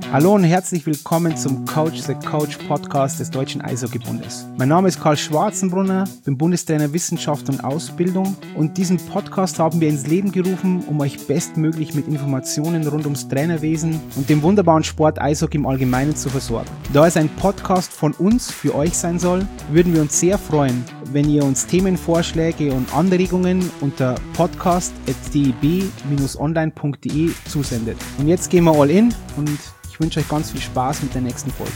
Hallo und herzlich willkommen zum Coach the Coach Podcast des Deutschen Eishockeybundes. Mein Name ist Karl Schwarzenbrunner, bin Bundestrainer Wissenschaft und Ausbildung und diesen Podcast haben wir ins Leben gerufen, um euch bestmöglich mit Informationen rund ums Trainerwesen und dem wunderbaren Sport Eishockey im Allgemeinen zu versorgen. Da es ein Podcast von uns für euch sein soll, würden wir uns sehr freuen, wenn ihr uns Themenvorschläge und Anregungen unter podcast.deb-online.de zusendet. Und jetzt gehen wir all in und ich wünsche euch ganz viel Spaß mit der nächsten Folge.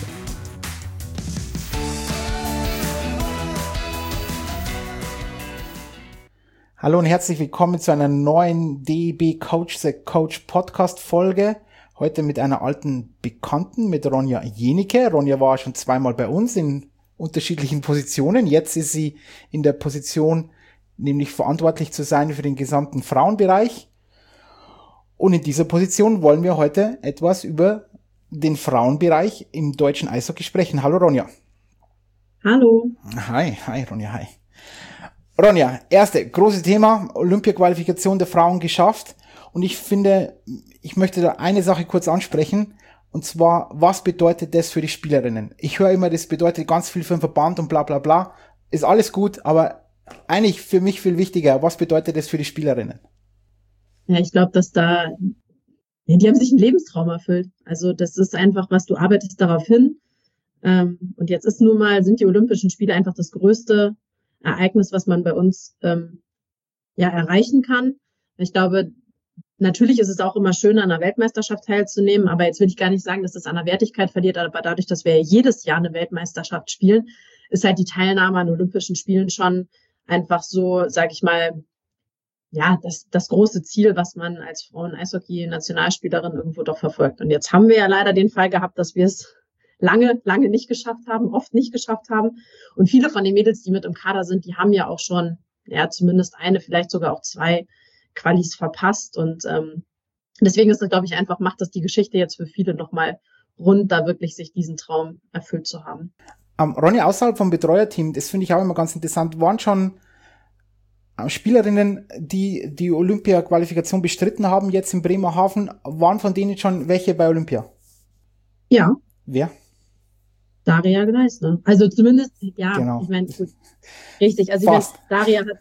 Hallo und herzlich willkommen zu einer neuen DEB Coach the Coach Podcast Folge. Heute mit einer alten Bekannten, mit Ronja Jenicke. Ronja war schon zweimal bei uns in unterschiedlichen Positionen. Jetzt ist sie in der Position, nämlich verantwortlich zu sein für den gesamten Frauenbereich. Und in dieser Position wollen wir heute etwas über den Frauenbereich im deutschen Eishockey sprechen. Hallo Ronja. Hallo. Hi Ronja, hi. Ronja, erste große Thema, Olympia-Qualifikation der Frauen geschafft. Und ich finde, ich möchte da eine Sache kurz ansprechen. Und zwar, was bedeutet das für die Spielerinnen? Ich höre immer, das bedeutet ganz viel für den Verband und bla bla bla. Ist alles gut, aber eigentlich für mich viel wichtiger, was bedeutet das für die Spielerinnen? Ja, ich glaube, die haben sich einen Lebenstraum erfüllt. Also das ist einfach, was du arbeitest darauf hin. Und jetzt sind die Olympischen Spiele einfach das größte Ereignis, was man bei uns erreichen kann. Ich glaube, natürlich ist es auch immer schön, an einer Weltmeisterschaft teilzunehmen, aber jetzt will ich gar nicht sagen, dass das an der Wertigkeit verliert, aber dadurch, dass wir jedes Jahr eine Weltmeisterschaft spielen, ist halt die Teilnahme an Olympischen Spielen schon einfach so, sag ich mal, ja, das große Ziel, was man als Frauen-Eishockey-Nationalspielerin irgendwo doch verfolgt. Und jetzt haben wir ja leider den Fall gehabt, dass wir es lange nicht geschafft haben, oft nicht geschafft haben. Und viele von den Mädels, die mit im Kader sind, die haben ja auch schon, zumindest eine, vielleicht sogar auch 2 Qualis verpasst. Und deswegen ist es, glaube ich, macht das die Geschichte jetzt für viele nochmal rund, da wirklich sich diesen Traum erfüllt zu haben. Ronja, außerhalb vom Betreuerteam, das finde ich auch immer ganz interessant, waren schon Spielerinnen, die die Olympia-Qualifikation bestritten haben, jetzt in Bremerhaven, waren von denen schon welche bei Olympia? Ja. Wer? Daria Gleisner. Also zumindest, ja, genau. Ich meine, gut, richtig. Also fast. Daria hat,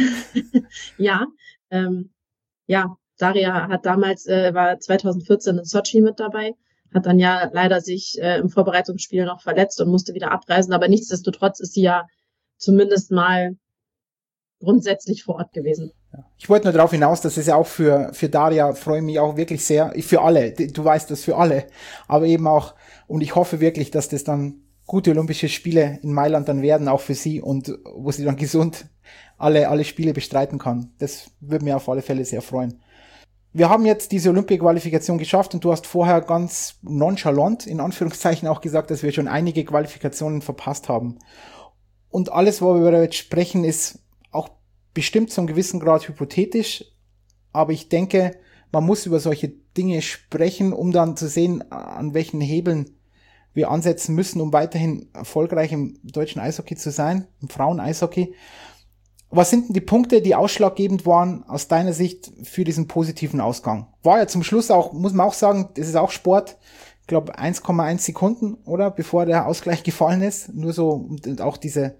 Daria hat damals, war 2014 in Sochi mit dabei, hat dann ja leider sich im Vorbereitungsspiel noch verletzt und musste wieder abreisen, aber nichtsdestotrotz ist sie ja zumindest mal grundsätzlich vor Ort gewesen. Ich wollte nur darauf hinaus, dass es ja auch für Daria, freue ich mich auch wirklich sehr, für alle, du weißt das für alle, aber eben auch, und ich hoffe wirklich, dass das dann gute Olympische Spiele in Mailand dann werden, auch für sie, und wo sie dann gesund alle Spiele bestreiten kann. Das würde mir auf alle Fälle sehr freuen. Wir haben jetzt diese Olympia-Qualifikation geschafft und du hast vorher ganz nonchalant, in Anführungszeichen, auch gesagt, dass wir schon einige Qualifikationen verpasst haben. Und alles, worüber wir jetzt sprechen, ist auch bestimmt zu einem gewissen Grad hypothetisch, aber ich denke, man muss über solche Dinge sprechen, um dann zu sehen, an welchen Hebeln wir ansetzen müssen, um weiterhin erfolgreich im deutschen Eishockey zu sein, im Frauen-Eishockey. Was sind denn die Punkte, die ausschlaggebend waren aus deiner Sicht für diesen positiven Ausgang? War ja zum Schluss auch, muss man auch sagen, das ist auch Sport, ich glaube 1,1 Sekunden, oder? Bevor der Ausgleich gefallen ist. Nur so, und auch dieses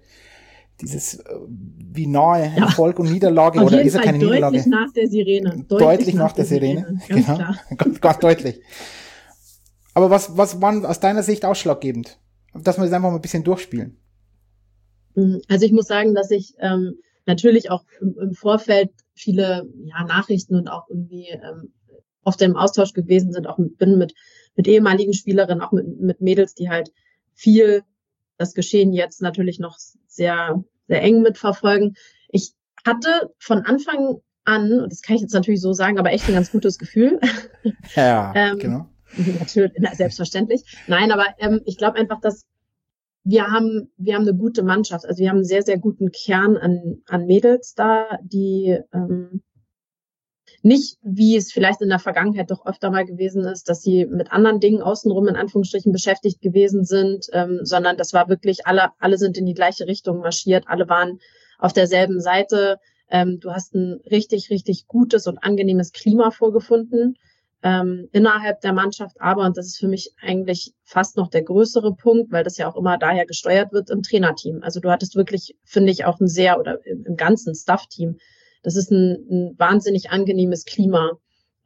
wie nahe Erfolg und Niederlage, auf oder jeden ist ja Fall keine Niederlage? Deutlich nach der Sirene. Deutlich nach der Sirene. Ganz genau. klar. Ganz deutlich. Aber was waren aus deiner Sicht ausschlaggebend? Dass wir das einfach mal ein bisschen durchspielen. Also ich muss sagen, dass ich natürlich auch im Vorfeld viele Nachrichten und auch irgendwie oft im Austausch gewesen sind, bin mit ehemaligen Spielerinnen, auch mit Mädels, die halt viel das Geschehen jetzt natürlich noch sehr, sehr eng mitverfolgen. Ich hatte von Anfang an, und das kann ich jetzt natürlich so sagen, aber echt ein ganz gutes Gefühl. Ja, genau. Natürlich, selbstverständlich. Nein, aber ich glaube einfach, dass wir haben eine gute Mannschaft. Also wir haben einen sehr, sehr guten Kern an Mädels da, die nicht, wie es vielleicht in der Vergangenheit doch öfter mal gewesen ist, dass sie mit anderen Dingen außenrum in Anführungsstrichen beschäftigt gewesen sind, sondern das war wirklich, alle sind in die gleiche Richtung marschiert, alle waren auf derselben Seite. Du hast ein richtig, richtig gutes und angenehmes Klima vorgefunden. innerhalb der Mannschaft, aber, und das ist für mich eigentlich fast noch der größere Punkt, weil das ja auch immer daher gesteuert wird im Trainerteam. Also du hattest wirklich, finde ich, auch oder im ganzen Staff-Team, das ist ein wahnsinnig angenehmes Klima,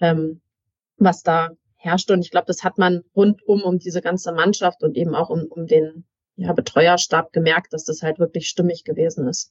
was da herrscht. Und ich glaube, das hat man rundum um diese ganze Mannschaft und eben auch um den Betreuerstab gemerkt, dass das halt wirklich stimmig gewesen ist.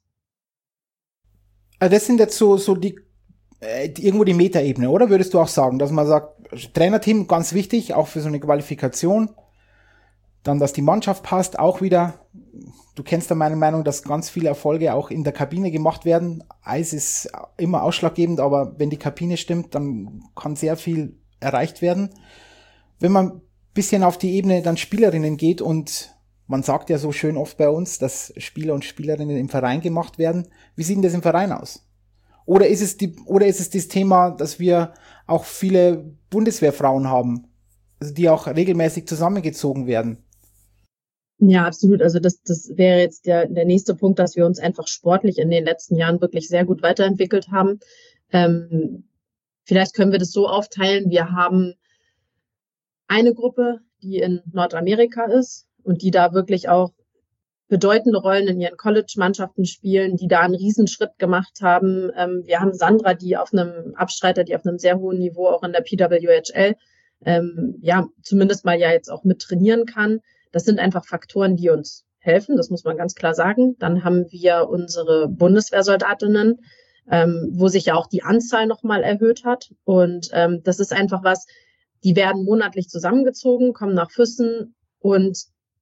Also das sind jetzt so die irgendwo die Metaebene, oder würdest du auch sagen, dass man sagt, Trainerteam ganz wichtig, auch für so eine Qualifikation, dann, dass die Mannschaft passt, auch wieder, du kennst ja meine Meinung, dass ganz viele Erfolge auch in der Kabine gemacht werden. Eis ist immer ausschlaggebend, aber wenn die Kabine stimmt, dann kann sehr viel erreicht werden. Wenn man ein bisschen auf die Ebene dann Spielerinnen geht und man sagt ja so schön oft bei uns, dass Spieler und Spielerinnen im Verein gemacht werden. Wie sieht denn das im Verein aus? Oder ist es das Thema, dass wir auch viele Bundeswehrfrauen haben, also die auch regelmäßig zusammengezogen werden? Ja, absolut. Also das wäre jetzt der nächste Punkt, dass wir uns einfach sportlich in den letzten Jahren wirklich sehr gut weiterentwickelt haben. Vielleicht können wir das so aufteilen. Wir haben eine Gruppe, die in Nordamerika ist und die da wirklich auch bedeutende Rollen in ihren College-Mannschaften spielen, die da einen Riesenschritt gemacht haben. Wir haben Sandra, die auf einem sehr hohen Niveau auch in der PWHL, zumindest mal ja jetzt auch mit trainieren kann. Das sind einfach Faktoren, die uns helfen, das muss man ganz klar sagen. Dann haben wir unsere Bundeswehrsoldatinnen, wo sich ja auch die Anzahl nochmal erhöht hat. Und das ist einfach was, die werden monatlich zusammengezogen, kommen nach Füssen und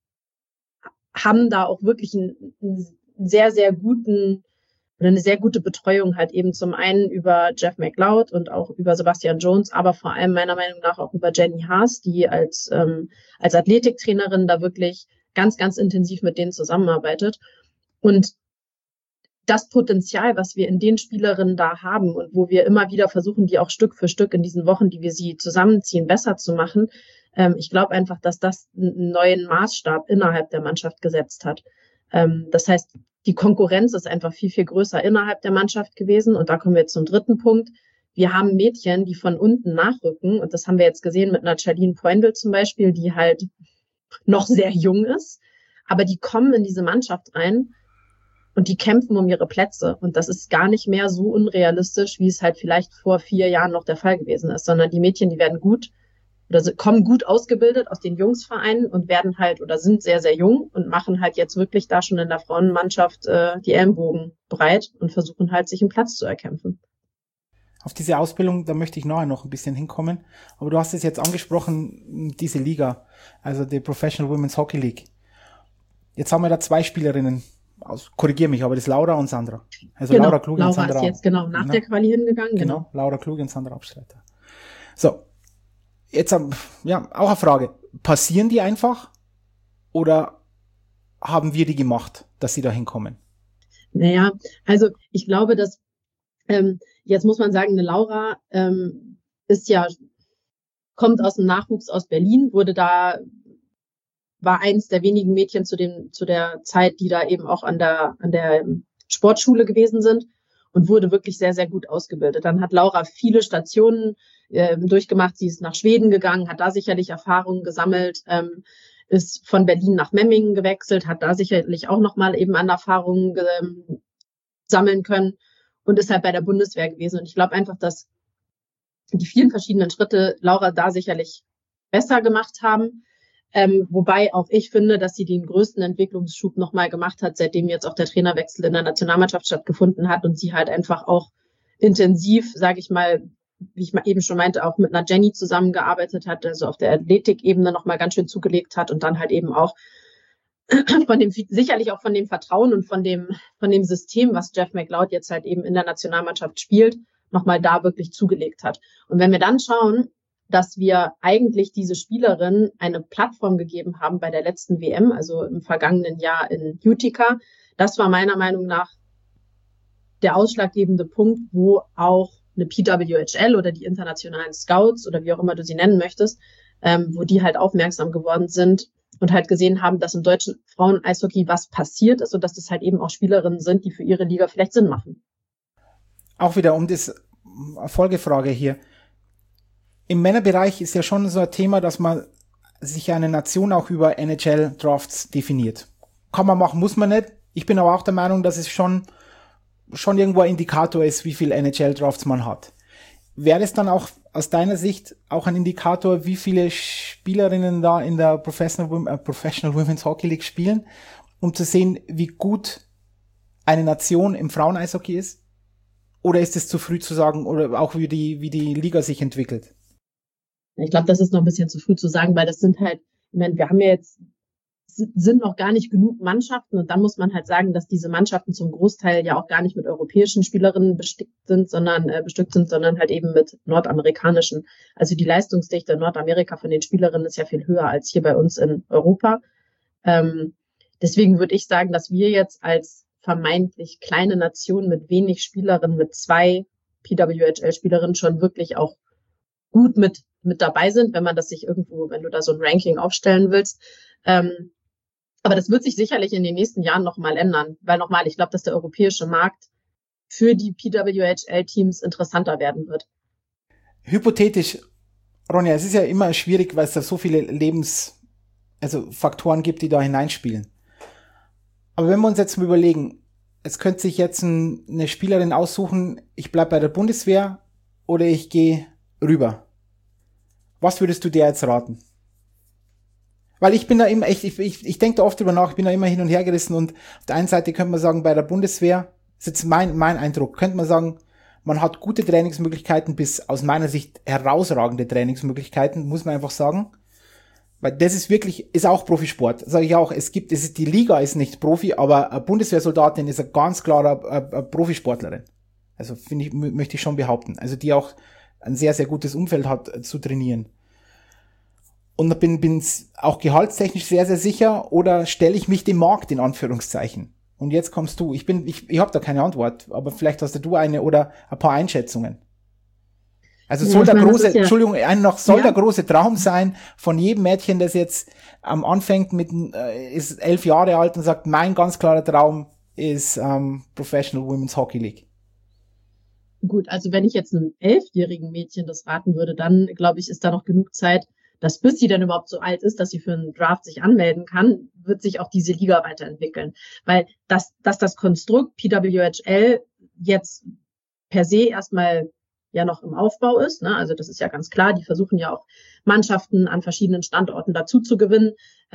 haben da auch wirklich einen sehr, sehr guten oder eine sehr gute Betreuung halt eben zum einen über Jeff McLeod und auch über Sebastian Jones, aber vor allem meiner Meinung nach auch über Jenny Haas, die als Athletiktrainerin da wirklich ganz, ganz intensiv mit denen zusammenarbeitet. Und das Potenzial, was wir in den Spielerinnen da haben und wo wir immer wieder versuchen, die auch Stück für Stück in diesen Wochen, die wir sie zusammenziehen, besser zu machen, ich glaube einfach, dass das einen neuen Maßstab innerhalb der Mannschaft gesetzt hat. Das heißt, die Konkurrenz ist einfach viel, viel größer innerhalb der Mannschaft gewesen. Und da kommen wir jetzt zum dritten Punkt. Wir haben Mädchen, die von unten nachrücken. Und das haben wir jetzt gesehen mit einer Charlene Poindl zum Beispiel, die halt noch sehr jung ist. Aber die kommen in diese Mannschaft rein und die kämpfen um ihre Plätze. Und das ist gar nicht mehr so unrealistisch, wie es halt vielleicht vor 4 Jahren noch der Fall gewesen ist, sondern die Mädchen, die werden gut oder kommen gut ausgebildet aus den Jungsvereinen und werden halt oder sind sehr, sehr jung und machen halt jetzt wirklich da schon in der Frauenmannschaft die Ellenbogen breit und versuchen halt, sich einen Platz zu erkämpfen. Auf diese Ausbildung, da möchte ich nachher noch ein bisschen hinkommen. Aber du hast es jetzt angesprochen, diese Liga, also die Professional Women's Hockey League. Jetzt haben wir da 2 Spielerinnen. Korrigier mich, aber das ist Laura und Sandra. Also genau, Laura Kluge und Sandra. Laura ist jetzt genau nach der Quali hingegangen. Genau, Laura Kluge und Sandra Abstreiter. So, jetzt auch eine Frage. Passieren die einfach oder haben wir die gemacht, dass sie da hinkommen? Naja, also ich glaube, dass jetzt muss man sagen, eine Laura kommt aus dem Nachwuchs aus Berlin, war eins der wenigen Mädchen zu der Zeit, die da eben auch an der Sportschule gewesen sind und wurde wirklich sehr, sehr gut ausgebildet. Dann hat Laura viele Stationen durchgemacht. Sie ist nach Schweden gegangen, hat da sicherlich Erfahrungen gesammelt, ist von Berlin nach Memmingen gewechselt, hat da sicherlich auch nochmal eben an Erfahrungen sammeln können und ist halt bei der Bundeswehr gewesen. Und ich glaube einfach, dass die vielen verschiedenen Schritte Laura da sicherlich besser gemacht haben. Wobei auch ich finde, dass sie den größten Entwicklungsschub nochmal gemacht hat, seitdem jetzt auch der Trainerwechsel in der Nationalmannschaft stattgefunden hat und sie halt einfach auch intensiv, sage ich mal, wie ich eben schon meinte, auch mit einer Jenny zusammengearbeitet hat, also auf der Athletikebene nochmal ganz schön zugelegt hat und dann halt eben auch sicherlich auch von dem Vertrauen und von dem System, was Jeff McLeod jetzt halt eben in der Nationalmannschaft spielt, nochmal da wirklich zugelegt hat. Und wenn wir dann schauen, dass wir eigentlich diese Spielerin eine Plattform gegeben haben bei der letzten WM, also im vergangenen Jahr in Utica, das war meiner Meinung nach der ausschlaggebende Punkt, wo auch eine PWHL oder die internationalen Scouts oder wie auch immer du sie nennen möchtest, wo die halt aufmerksam geworden sind und halt gesehen haben, dass im deutschen Frauen-Eishockey was passiert ist und dass das halt eben auch Spielerinnen sind, die für ihre Liga vielleicht Sinn machen. Auch wieder um das Folgefrage hier. im Männerbereich ist ja schon so ein Thema, dass man sich eine Nation auch über NHL-Drafts definiert. Kann man machen, muss man nicht. Ich bin aber auch der Meinung, dass es schon irgendwo ein Indikator ist, wie viel NHL-Drafts man hat. Wäre es dann auch aus deiner Sicht auch ein Indikator, wie viele Spielerinnen da in der Professional Women's Hockey League spielen, um zu sehen, wie gut eine Nation im Frauen-Eishockey ist? Oder ist es zu früh zu sagen, oder auch wie die Liga sich entwickelt? Ich glaube, das ist noch ein bisschen zu früh zu sagen, weil das sind halt, ich meine, wir haben ja jetzt, sind noch gar nicht genug Mannschaften und dann muss man halt sagen, dass diese Mannschaften zum Großteil ja auch gar nicht mit europäischen Spielerinnen bestückt sind, sondern halt eben mit nordamerikanischen. Also die Leistungsdichte in Nordamerika von den Spielerinnen ist ja viel höher als hier bei uns in Europa. Deswegen würde ich sagen, dass wir jetzt als vermeintlich kleine Nation mit wenig Spielerinnen, mit 2 PWHL-Spielerinnen schon wirklich auch gut mit dabei sind, wenn man das sich irgendwo, wenn du da so ein Ranking aufstellen willst. Aber das wird sich sicherlich in den nächsten Jahren nochmal ändern, weil nochmal, ich glaube, dass der europäische Markt für die PWHL-Teams interessanter werden wird. Hypothetisch, Ronja, es ist ja immer schwierig, weil es da so viele Faktoren gibt, die da hineinspielen. Aber wenn wir uns jetzt mal überlegen, es könnte sich jetzt eine Spielerin aussuchen, ich bleib bei der Bundeswehr oder ich gehe rüber. Was würdest du der jetzt raten? Weil ich bin da immer echt, ich denke da oft drüber nach, ich bin da immer hin und her gerissen und auf der einen Seite könnte man sagen, bei der Bundeswehr, das ist jetzt mein Eindruck, könnte man sagen, man hat gute Trainingsmöglichkeiten bis aus meiner Sicht herausragende Trainingsmöglichkeiten, muss man einfach sagen. Weil das ist auch Profisport. Sage ich auch, die Liga ist nicht Profi, aber eine Bundeswehrsoldatin ist ein ganz klarer Profisportlerin. Also möchte ich schon behaupten. Also die auch ein sehr, sehr gutes Umfeld hat zu trainieren. Und bin auch gehaltstechnisch sehr, sehr sicher oder stelle ich mich dem Markt in Anführungszeichen? Und jetzt kommst du. Ich habe da keine Antwort, aber vielleicht hast du eine oder ein paar Einschätzungen. Also soll der große Traum sein von jedem Mädchen, das jetzt anfängt ist 11 Jahre alt und sagt, mein ganz klarer Traum ist Professional Women's Hockey League. Gut, also wenn ich jetzt einem 11-jährigen Mädchen das raten würde, dann glaube ich, ist da noch genug Zeit, dass bis sie dann überhaupt so alt ist, dass sie für einen Draft sich anmelden kann, wird sich auch diese Liga weiterentwickeln. Weil dass das Konstrukt PWHL jetzt per se erstmal ja noch im Aufbau ist, ne? Also das ist ja ganz klar, die versuchen ja auch Mannschaften an verschiedenen Standorten dazu zu gewinnen,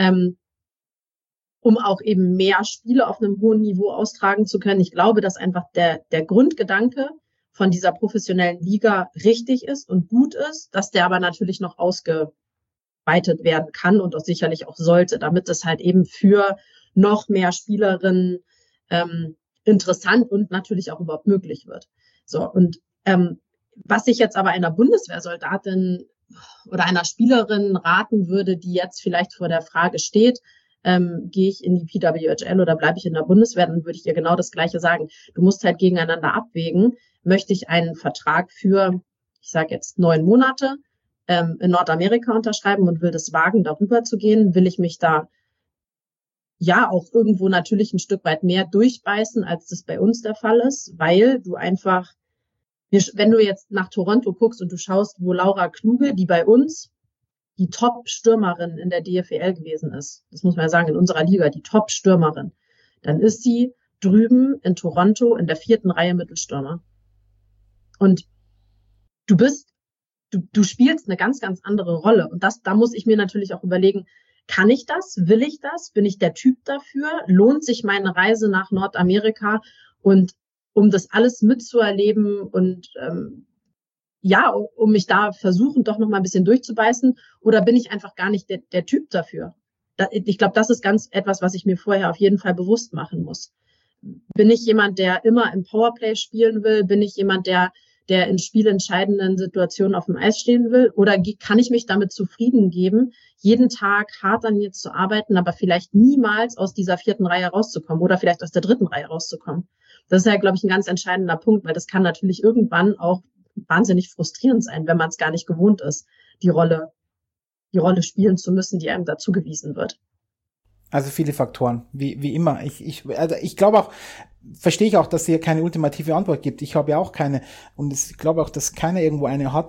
um auch eben mehr Spiele auf einem hohen Niveau austragen zu können. Ich glaube, dass einfach der Grundgedanke von dieser professionellen Liga richtig ist und gut ist, dass der aber natürlich noch ausgeweitet werden kann und auch sicherlich auch sollte, damit es halt eben für noch mehr Spielerinnen interessant und natürlich auch überhaupt möglich wird. So, und was ich jetzt aber einer Bundeswehrsoldatin oder einer Spielerin raten würde, die jetzt vielleicht vor der Frage steht, gehe ich in die PWHL oder bleibe ich in der Bundeswehr, dann würde ich ihr genau das Gleiche sagen. Du musst halt gegeneinander abwägen, möchte ich einen Vertrag für, ich sage jetzt 9 Monate in Nordamerika unterschreiben und will das wagen, darüber zu gehen, will ich mich da ja auch irgendwo natürlich ein Stück weit mehr durchbeißen, als das bei uns der Fall ist, weil du einfach, wenn du jetzt nach Toronto guckst und du schaust, wo Laura Kluge, die bei uns die Top-Stürmerin in der DFL gewesen ist, das muss man ja sagen, in unserer Liga, die Top-Stürmerin, dann ist sie drüben in Toronto in der 4. Reihe Mittelstürmer. Und du spielst eine ganz, ganz andere Rolle. Und da muss ich mir natürlich auch überlegen, kann ich das? Will ich das? Bin ich der Typ dafür? Lohnt sich meine Reise nach Nordamerika? Und um das alles mitzuerleben und um mich da versuchen, doch noch mal ein bisschen durchzubeißen? Oder bin ich einfach gar nicht der Typ dafür? Ich glaube, das ist ganz etwas, was ich mir vorher auf jeden Fall bewusst machen muss. Bin ich jemand, der immer im Powerplay spielen will? Bin ich jemand, der in spielentscheidenden Situationen auf dem Eis stehen will? Oder kann ich mich damit zufrieden geben, jeden Tag hart an mir zu arbeiten, aber vielleicht niemals aus dieser 4. Reihe rauszukommen oder vielleicht aus der 3. Reihe rauszukommen? Das ist ja, glaube ich, ein ganz entscheidender Punkt, weil das kann natürlich irgendwann auch wahnsinnig frustrierend sein, wenn man es gar nicht gewohnt ist, die Rolle spielen zu müssen, die einem da zugewiesen wird. Also viele Faktoren, wie immer. Ich glaube auch, verstehe ich auch, dass es hier keine ultimative Antwort gibt. Ich habe ja auch keine und ich glaube auch, dass keiner irgendwo eine hat.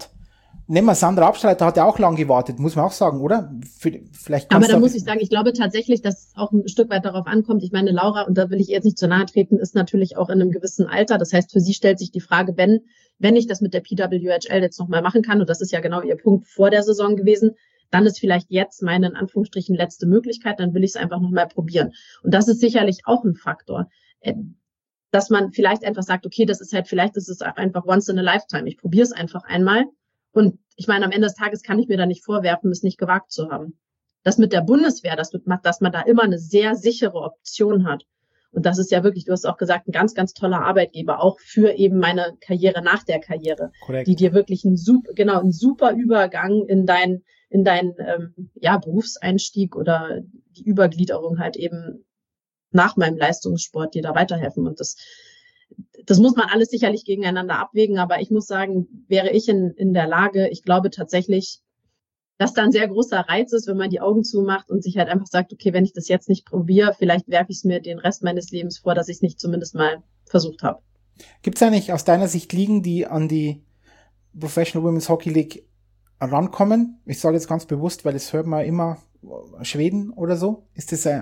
Nehmen wir Sandra Abstreiter, hat ja auch lang gewartet, muss man auch sagen, oder? Vielleicht aber da muss ich sagen, ich glaube tatsächlich, dass es auch ein Stück weit darauf ankommt. Ich meine, Laura, und da will ich ihr jetzt nicht zu nahe treten, ist natürlich auch in einem gewissen Alter. Das heißt, für sie stellt sich die Frage, wenn ich das mit der PWHL jetzt nochmal machen kann, und das ist ja genau ihr Punkt vor der Saison gewesen, dann ist vielleicht jetzt meine, in Anführungsstrichen, letzte Möglichkeit, dann will ich es einfach nochmal probieren. Und das ist sicherlich auch ein Faktor, dass man vielleicht einfach sagt, okay, vielleicht ist es einfach once in a lifetime. Ich probiere es einfach einmal. Und ich meine, am Ende des Tages kann ich mir da nicht vorwerfen, es nicht gewagt zu haben. Das mit der Bundeswehr, dass man da immer eine sehr sichere Option hat. Und das ist ja wirklich, du hast auch gesagt, ein ganz, ganz toller Arbeitgeber, auch für eben meine Karriere nach der Karriere, Korrekt. Die dir wirklich einen super Übergang in dein Berufseinstieg oder die Übergliederung halt eben nach meinem Leistungssport dir da weiterhelfen. Und das muss man alles sicherlich gegeneinander abwägen, aber ich muss sagen, wäre ich in der Lage, ich glaube tatsächlich, dass da ein sehr großer Reiz ist, wenn man die Augen zumacht und sich halt einfach sagt, okay, wenn ich das jetzt nicht probiere, vielleicht werfe ich es mir den Rest meines Lebens vor, dass ich es nicht zumindest mal versucht habe. Gibt es eigentlich aus deiner Sicht Ligen, die an die Professional Women's Hockey League rankommen? Ich sage jetzt ganz bewusst, weil es hört man immer Schweden oder so. Ist das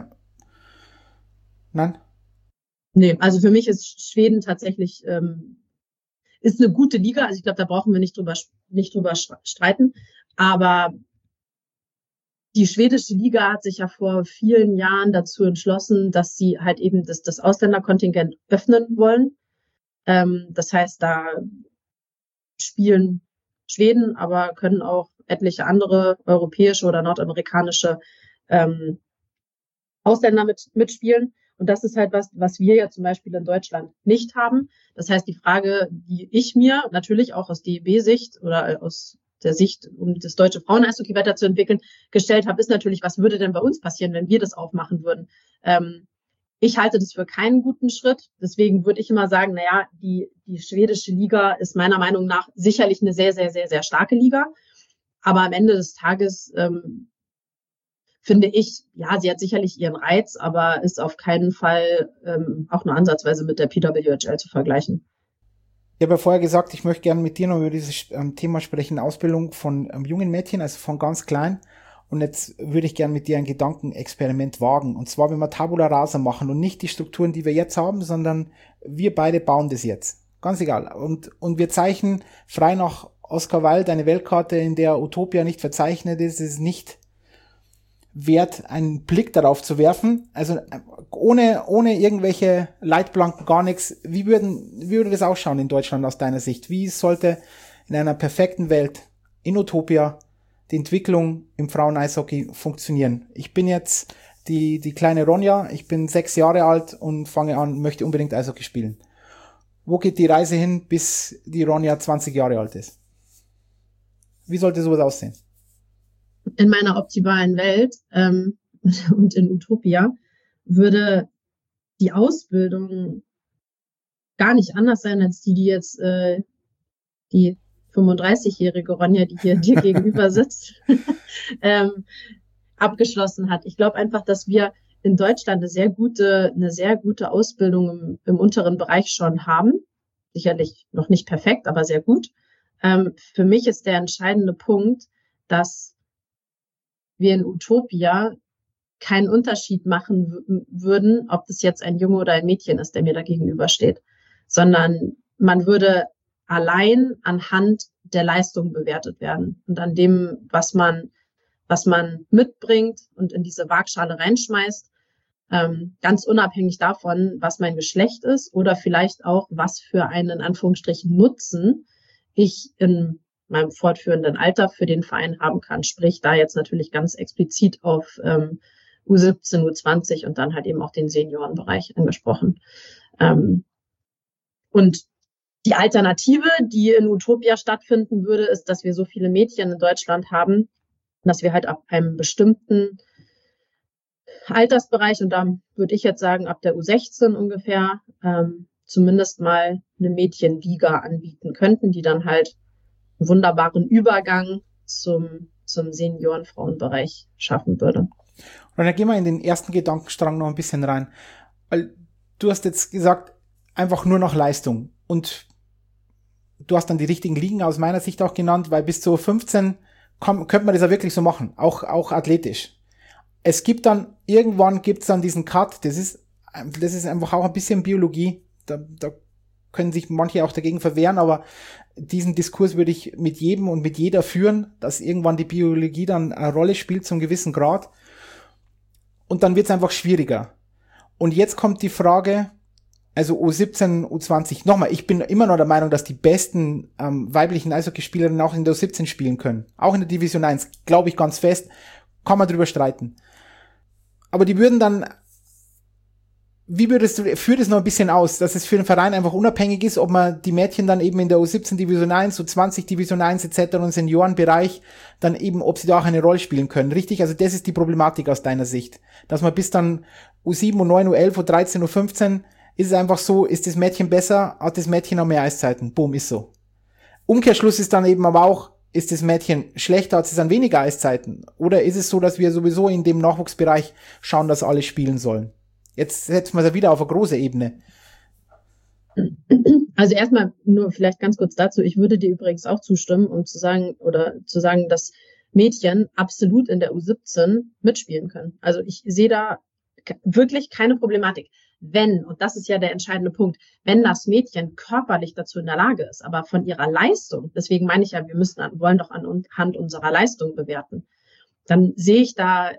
nein? Nee, also für mich ist Schweden tatsächlich ist eine gute Liga. Also ich glaube, da brauchen wir nicht drüber streiten. Aber die schwedische Liga hat sich ja vor vielen Jahren dazu entschlossen, dass sie halt eben das Ausländerkontingent öffnen wollen. Das heißt, da spielen Schweden, aber können auch etliche andere europäische oder nordamerikanische Ausländer mitspielen. Und das ist halt was wir ja zum Beispiel in Deutschland nicht haben. Das heißt, die Frage, die ich mir natürlich auch aus DEB-Sicht oder aus der Sicht, um das deutsche Frauen-Eishockey weiterzuentwickeln, gestellt habe, ist natürlich, was würde denn bei uns passieren, wenn wir das aufmachen würden? Ich halte das für keinen guten Schritt. Deswegen würde ich immer sagen, die schwedische Liga ist meiner Meinung nach sicherlich eine sehr, sehr, sehr, sehr starke Liga. Aber am Ende des Tages finde ich, ja, sie hat sicherlich ihren Reiz, aber ist auf keinen Fall auch nur ansatzweise mit der PWHL zu vergleichen. Ich habe ja vorher gesagt, ich möchte gerne mit dir noch über dieses Thema sprechen, Ausbildung von jungen Mädchen, also von ganz klein. Und jetzt würde ich gerne mit dir ein Gedankenexperiment wagen. Und zwar, wenn wir Tabula Rasa machen und nicht die Strukturen, die wir jetzt haben, sondern wir beide bauen das jetzt. Ganz egal. Und wir zeichnen frei nach Oscar Wilde eine Weltkarte, in der Utopia nicht verzeichnet ist. Es ist nicht wert, einen Blick darauf zu werfen. Also ohne irgendwelche Leitplanken, gar nichts. Wie würde das ausschauen in Deutschland aus deiner Sicht? Wie sollte in einer perfekten Welt, in Utopia, die Entwicklung im Frauen-Eishockey funktionieren? Ich bin jetzt die kleine Ronja, ich bin 6 Jahre alt und fange an, möchte unbedingt Eishockey spielen. Wo geht die Reise hin, bis die Ronja 20 Jahre alt ist? Wie sollte sowas aussehen? In meiner optimalen Welt und in Utopia würde die Ausbildung gar nicht anders sein als die jetzt die 35-jährige Ronja, die hier dir gegenüber sitzt, abgeschlossen hat. Ich glaube einfach, dass wir in Deutschland eine sehr gute Ausbildung im unteren Bereich schon haben. Sicherlich noch nicht perfekt, aber sehr gut. Für mich ist der entscheidende Punkt, dass wir in Utopia keinen Unterschied machen würden, ob das jetzt ein Junge oder ein Mädchen ist, der mir da gegenübersteht, sondern man würde allein anhand der Leistung bewertet werden und an dem, was man mitbringt und in diese Waagschale reinschmeißt, ganz unabhängig davon, was mein Geschlecht ist oder vielleicht auch, was für einen, in Anführungsstrichen, Nutzen ich in meinem fortführenden Alter für den Verein haben kann. Sprich, da jetzt natürlich ganz explizit auf U17, U20 und dann halt eben auch den Seniorenbereich angesprochen. Und die Alternative, die in Utopia stattfinden würde, ist, dass wir so viele Mädchen in Deutschland haben, dass wir halt ab einem bestimmten Altersbereich, und da würde ich jetzt sagen, ab der U16 ungefähr, zumindest mal eine Mädchenliga anbieten könnten, die dann halt einen wunderbaren Übergang zum Senioren-Frauenbereich schaffen würde. Und dann gehen wir in den ersten Gedankenstrang noch ein bisschen rein. Weil du hast jetzt gesagt, einfach nur nach Leistung. Und du hast dann die richtigen Ligen aus meiner Sicht auch genannt, weil bis zu 15 könnte man das ja wirklich so machen, auch athletisch. Es gibt dann, irgendwann gibt's dann diesen Cut, das ist einfach auch ein bisschen Biologie, da können sich manche auch dagegen verwehren, aber diesen Diskurs würde ich mit jedem und mit jeder führen, dass irgendwann die Biologie dann eine Rolle spielt zum gewissen Grad und dann wird's einfach schwieriger. Und jetzt kommt die Frage, also U17, U20, nochmal, ich bin immer noch der Meinung, dass die besten weiblichen Eishockeyspielerinnen auch in der U17 spielen können. Auch in der Division 1, glaube ich ganz fest, kann man drüber streiten. Aber die würden dann, führt es noch ein bisschen aus, dass es für den Verein einfach unabhängig ist, ob man die Mädchen dann eben in der U17 Division 1, U20 Division 1 etc. und Seniorenbereich dann eben, ob sie da auch eine Rolle spielen können. Richtig? Also das ist die Problematik aus deiner Sicht. Dass man bis dann U7, U9, U11, U13, U15 ist es einfach so, ist das Mädchen besser, hat das Mädchen auch mehr Eiszeiten. Boom, ist so. Umkehrschluss ist dann eben aber auch, ist das Mädchen schlechter, hat es dann weniger Eiszeiten? Oder ist es so, dass wir sowieso in dem Nachwuchsbereich schauen, dass alle spielen sollen? Jetzt setzen wir es ja wieder auf eine große Ebene. Also erstmal nur vielleicht ganz kurz dazu. Ich würde dir übrigens auch zustimmen, um zu sagen, dass Mädchen absolut in der U17 mitspielen können. Also ich sehe da wirklich keine Problematik. Wenn, und das ist ja der entscheidende Punkt, wenn das Mädchen körperlich dazu in der Lage ist, aber von ihrer Leistung, deswegen meine ich ja, wollen doch anhand unserer Leistung bewerten, dann sehe ich da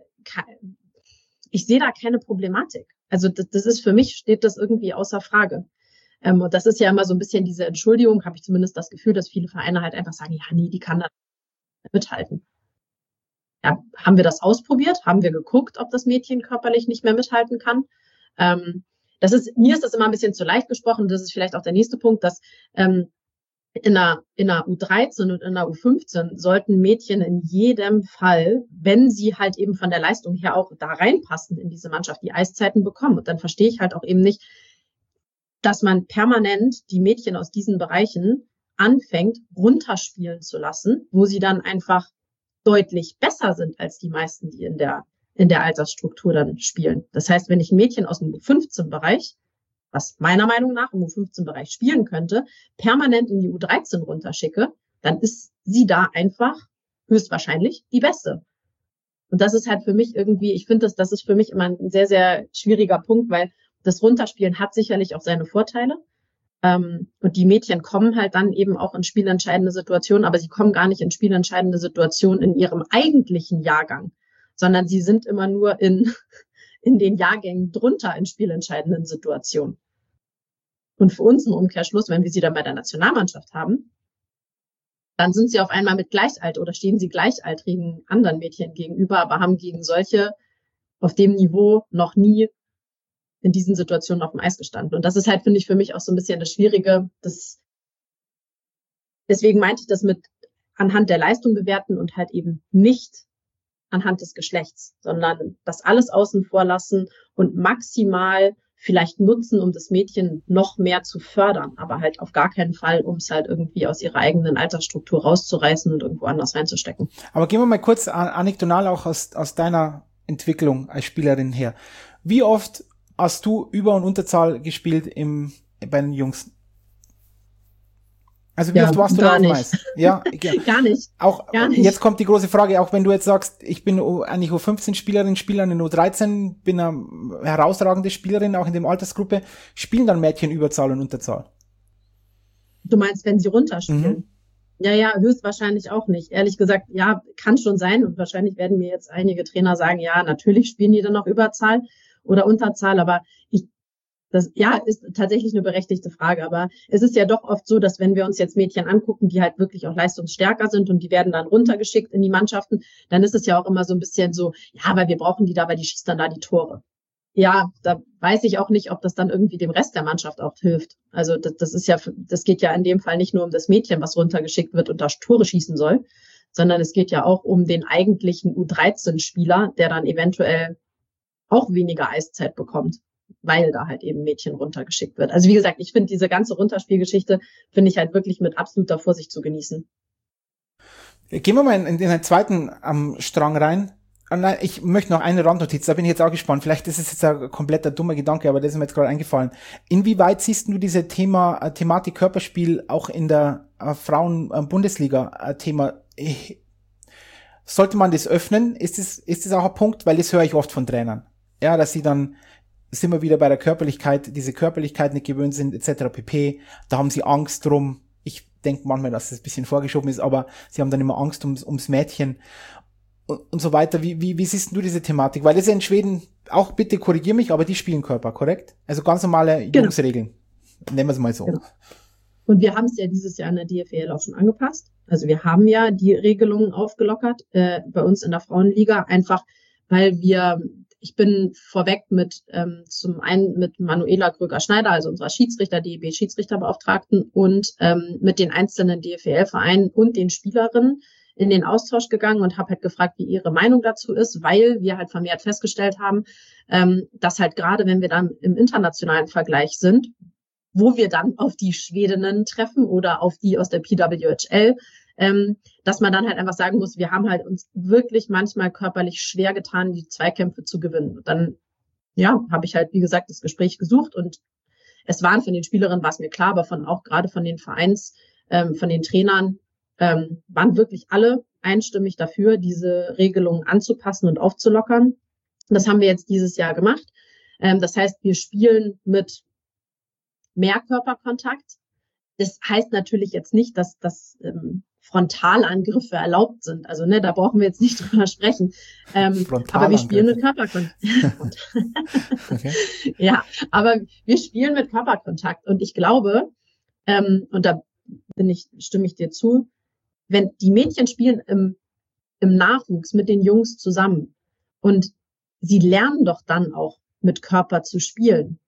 keine Problematik. Also das ist für mich, steht das irgendwie außer Frage. Und das ist ja immer so ein bisschen diese Entschuldigung, habe ich zumindest das Gefühl, dass viele Vereine halt einfach sagen, ja, nee, die kann da mithalten. Ja, haben wir das ausprobiert? Haben wir geguckt, ob das Mädchen körperlich nicht mehr mithalten kann? Mir ist das immer ein bisschen zu leicht gesprochen. Das ist vielleicht auch der nächste Punkt, dass in der U13 und in der U15 sollten Mädchen in jedem Fall, wenn sie halt eben von der Leistung her auch da reinpassen in diese Mannschaft, die Eiszeiten bekommen. Und dann verstehe ich halt auch eben nicht, dass man permanent die Mädchen aus diesen Bereichen anfängt, runterspielen zu lassen, wo sie dann einfach deutlich besser sind als die meisten, die in der Altersstruktur dann spielen. Das heißt, wenn ich ein Mädchen aus dem U15-Bereich, was meiner Meinung nach im U15-Bereich spielen könnte, permanent in die U13 runterschicke, dann ist sie da einfach höchstwahrscheinlich die Beste. Und das ist halt für mich irgendwie, ich finde, das ist für mich immer ein sehr, sehr schwieriger Punkt, weil das Runterspielen hat sicherlich auch seine Vorteile. Und die Mädchen kommen halt dann eben auch in spielentscheidende Situationen, aber sie kommen gar nicht in spielentscheidende Situationen in ihrem eigentlichen Jahrgang, sondern sie sind immer nur in den Jahrgängen drunter in spielentscheidenden Situationen. Und für uns im Umkehrschluss, wenn wir sie dann bei der Nationalmannschaft haben, dann sind sie auf einmal mit oder stehen sie gleichaltrigen anderen Mädchen gegenüber, aber haben gegen solche auf dem Niveau noch nie in diesen Situationen auf dem Eis gestanden. Und das ist halt, finde ich, für mich auch so ein bisschen das Schwierige. Deswegen meinte ich das mit anhand der Leistung bewerten und halt eben nicht anhand des Geschlechts, sondern das alles außen vor lassen und maximal vielleicht nutzen, um das Mädchen noch mehr zu fördern, aber halt auf gar keinen Fall, um es halt irgendwie aus ihrer eigenen Altersstruktur rauszureißen und irgendwo anders reinzustecken. Aber gehen wir mal kurz anekdotal auch aus deiner Entwicklung als Spielerin her. Wie oft hast du Über- und Unterzahl gespielt bei den Jungs? Also wie oft warst du da auf dem Eis? Ja, gar nicht. Gar nicht. Jetzt kommt die große Frage, auch wenn du jetzt sagst, ich bin eigentlich U15-Spielerin, spiele in U13, bin eine herausragende Spielerin, auch in der Altersgruppe, spielen dann Mädchen Überzahl und Unterzahl? Du meinst, wenn sie runterspielen? Mhm. Ja, höchstwahrscheinlich auch nicht. Ehrlich gesagt, ja, kann schon sein. Und wahrscheinlich werden mir jetzt einige Trainer sagen, ja, natürlich spielen die dann noch Überzahl oder Unterzahl, aber das ist tatsächlich eine berechtigte Frage, aber es ist ja doch oft so, dass wenn wir uns jetzt Mädchen angucken, die halt wirklich auch leistungsstärker sind und die werden dann runtergeschickt in die Mannschaften, dann ist es ja auch immer so ein bisschen so, ja, aber wir brauchen die da, weil die schießt dann da die Tore. Ja, da weiß ich auch nicht, ob das dann irgendwie dem Rest der Mannschaft auch hilft. Also das geht ja in dem Fall nicht nur um das Mädchen, was runtergeschickt wird und da Tore schießen soll, sondern es geht ja auch um den eigentlichen U13-Spieler, der dann eventuell auch weniger Eiszeit bekommt, weil da halt eben Mädchen runtergeschickt wird. Also wie gesagt, ich finde diese ganze Runterspielgeschichte, finde ich halt wirklich mit absoluter Vorsicht zu genießen. Gehen wir mal in den zweiten Strang rein. Nein, ich möchte noch eine Randnotiz, da bin ich jetzt auch gespannt. Vielleicht ist es jetzt ein kompletter dummer Gedanke, aber das ist mir jetzt gerade eingefallen. Inwieweit siehst du diese Thematik Körperspiel auch in der Frauen-Bundesliga Thema? Sollte man das öffnen? Ist das auch ein Punkt? Weil das höre ich oft von Trainern. Ja, dass sie dann, sind wir wieder bei der Körperlichkeit, diese Körperlichkeit nicht gewöhnt sind, etc. pp. Da haben sie Angst drum. Ich denke manchmal, dass das ein bisschen vorgeschoben ist, aber sie haben dann immer Angst ums Mädchen. Und so weiter. Wie siehst du diese Thematik? Weil das ist in Schweden, auch bitte korrigier mich, aber die spielen Körper, korrekt? Also ganz normale Jungsregeln. Nennen wir es mal so. Genau. Und wir haben es ja dieses Jahr in der DFL auch schon angepasst. Also wir haben ja die Regelungen aufgelockert, bei uns in der Frauenliga, einfach weil ich bin vorweg zum einen mit Manuela Kröger-Schneider, also unserer DEB-Schiedsrichterbeauftragten und mit den einzelnen DFL-Vereinen und den Spielerinnen in den Austausch gegangen und habe halt gefragt, wie ihre Meinung dazu ist, weil wir halt vermehrt festgestellt haben, dass halt gerade, wenn wir dann im internationalen Vergleich sind, wo wir dann auf die Schwedinnen treffen oder auf die aus der PWHL, dass man dann halt einfach sagen muss, wir haben halt uns wirklich manchmal körperlich schwer getan, die Zweikämpfe zu gewinnen. Und dann, ja, habe ich halt, wie gesagt, das Gespräch gesucht und es waren von den Spielerinnen, war es mir klar, aber auch gerade von den von den Trainern, waren wirklich alle einstimmig dafür, diese Regelungen anzupassen und aufzulockern. Das haben wir jetzt dieses Jahr gemacht. Das heißt, wir spielen mit mehr Körperkontakt. Das heißt natürlich jetzt nicht, dass Frontalangriffe erlaubt sind. Also da brauchen wir jetzt nicht drüber sprechen. Aber wir spielen mit Körperkontakt. Okay. Ja, aber wir spielen mit Körperkontakt. Und ich glaube, und da stimme ich dir zu, wenn die Mädchen spielen im Nachwuchs mit den Jungs zusammen und sie lernen doch dann auch mit Körper zu spielen,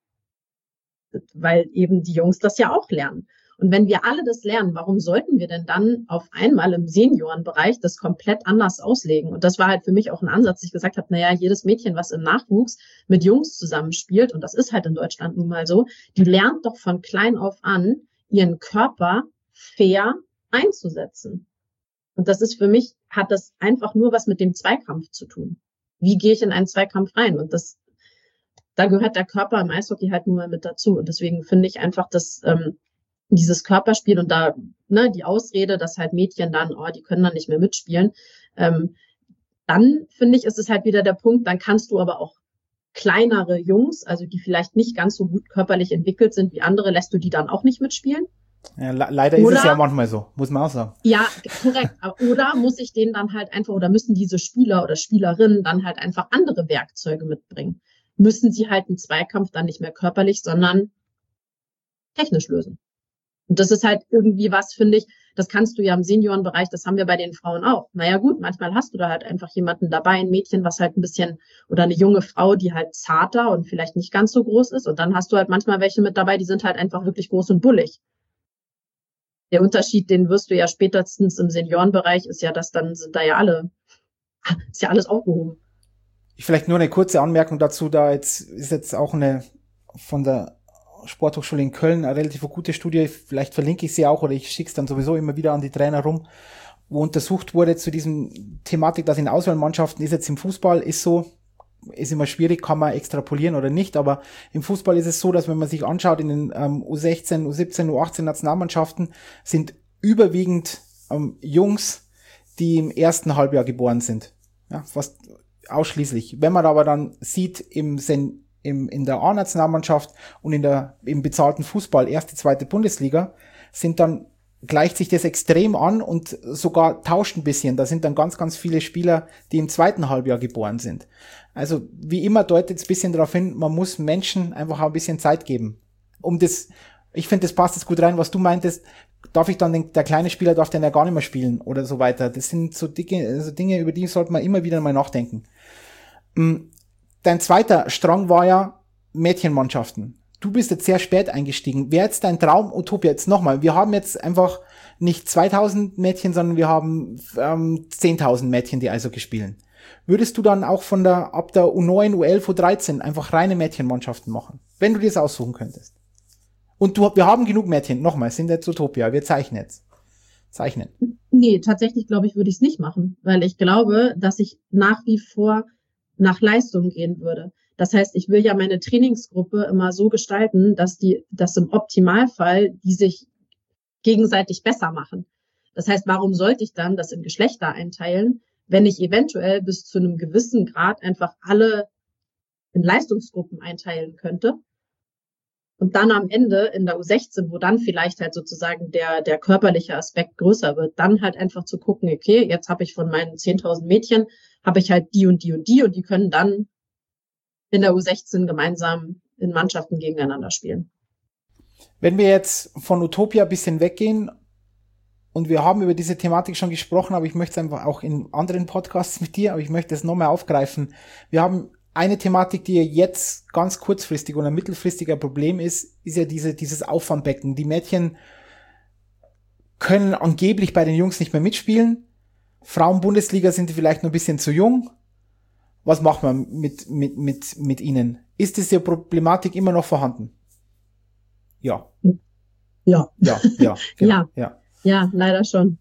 weil eben die Jungs das ja auch lernen. Und wenn wir alle das lernen, warum sollten wir denn dann auf einmal im Seniorenbereich das komplett anders auslegen? Und das war halt für mich auch ein Ansatz, dass ich gesagt habe, jedes Mädchen, was im Nachwuchs mit Jungs zusammenspielt, und das ist halt in Deutschland nun mal so, die lernt doch von klein auf an, ihren Körper fair einzusetzen. Und das ist für mich, hat das einfach nur was mit dem Zweikampf zu tun. Wie gehe ich in einen Zweikampf rein? Und da gehört der Körper im Eishockey halt nun mal mit dazu. Und deswegen finde ich einfach, dass dieses Körperspiel und da die Ausrede, dass halt Mädchen dann, die können dann nicht mehr mitspielen, dann finde ich, ist es halt wieder der Punkt, dann kannst du aber auch kleinere Jungs, also die vielleicht nicht ganz so gut körperlich entwickelt sind wie andere, lässt du die dann auch nicht mitspielen. Ja, leider ist es ja manchmal so, muss man auch sagen. Ja, korrekt. Oder muss ich denen dann halt einfach, oder müssen diese Spieler oder Spielerinnen dann halt einfach andere Werkzeuge mitbringen? Müssen sie halt einen Zweikampf dann nicht mehr körperlich, sondern technisch lösen? Und das ist halt irgendwie was, finde ich, das kannst du ja im Seniorenbereich, das haben wir bei den Frauen auch. Naja gut, manchmal hast du da halt einfach jemanden dabei, ein Mädchen, was halt ein bisschen, oder eine junge Frau, die halt zarter und vielleicht nicht ganz so groß ist. Und dann hast du halt manchmal welche mit dabei, die sind halt einfach wirklich groß und bullig. Der Unterschied, den wirst du ja spätestens im Seniorenbereich, ist ja, dass dann sind da ja ist ja alles aufgehoben. Vielleicht nur eine kurze Anmerkung dazu, ist jetzt auch eine von der Sporthochschule in Köln eine relativ gute Studie, vielleicht verlinke ich sie auch oder ich schicke es dann sowieso immer wieder an die Trainer rum, wo untersucht wurde zu diesem Thematik, dass in Auswahlmannschaften ist jetzt im Fußball, ist immer schwierig, kann man extrapolieren oder nicht, aber im Fußball ist es so, dass wenn man sich anschaut, in den U16, U17, U18 Nationalmannschaften sind überwiegend Jungs, die im ersten Halbjahr geboren sind. Ja, fast ausschließlich. Wenn man aber dann sieht in der A-Nationalmannschaft und im bezahlten Fußball, erste, zweite Bundesliga, gleicht sich das extrem an und sogar tauscht ein bisschen. Da sind dann ganz, ganz viele Spieler, die im zweiten Halbjahr geboren sind. Also wie immer deutet es ein bisschen darauf hin, man muss Menschen einfach auch ein bisschen Zeit geben. Ich finde, das passt jetzt gut rein, was du meintest, der kleine Spieler darf dann ja gar nicht mehr spielen oder so weiter. Das sind so Dinge, über die sollte man immer wieder mal nachdenken. Dein zweiter Strang war ja Mädchenmannschaften. Du bist jetzt sehr spät eingestiegen. Wäre jetzt dein Traum, Utopia, jetzt nochmal, wir haben jetzt einfach nicht 2000 Mädchen, sondern wir haben 10.000 Mädchen, die Eishockey spielen. Würdest du dann auch ab der U9, U11, U13 einfach reine Mädchenmannschaften machen? Wenn du dir das aussuchen könntest. Und wir haben genug Mädchen, nochmal, sind jetzt Utopia, wir zeichnen jetzt. zeichnen? Nee, tatsächlich glaube ich, würde ich es nicht machen, weil ich glaube, dass ich nach wie vor nach Leistung gehen würde. Das heißt, ich will ja meine Trainingsgruppe immer so gestalten, dass im Optimalfall die sich gegenseitig besser machen. Das heißt, warum sollte ich dann das in Geschlechter einteilen, wenn ich eventuell bis zu einem gewissen Grad einfach alle in Leistungsgruppen einteilen könnte? Und dann am Ende in der U16, wo dann vielleicht halt sozusagen der körperliche Aspekt größer wird, dann halt einfach zu gucken, okay, jetzt habe ich von meinen 10.000 Mädchen, habe ich halt die und die und die und die können dann in der U16 gemeinsam in Mannschaften gegeneinander spielen. Wenn wir jetzt von Utopia ein bisschen weggehen und wir haben über diese Thematik schon gesprochen, aber ich möchte es einfach auch in anderen Podcasts mit dir, aber ich möchte es nochmal aufgreifen. Wir haben eine Thematik, die jetzt ganz kurzfristig oder mittelfristiger Problem ist ja dieses Auffangbecken. Die Mädchen können angeblich bei den Jungs nicht mehr mitspielen. Frauen-Bundesliga sind die vielleicht noch ein bisschen zu jung. Was machen wir mit ihnen? Ist diese Problematik immer noch vorhanden? Ja. Ja. Ja, ja, genau, ja, leider schon.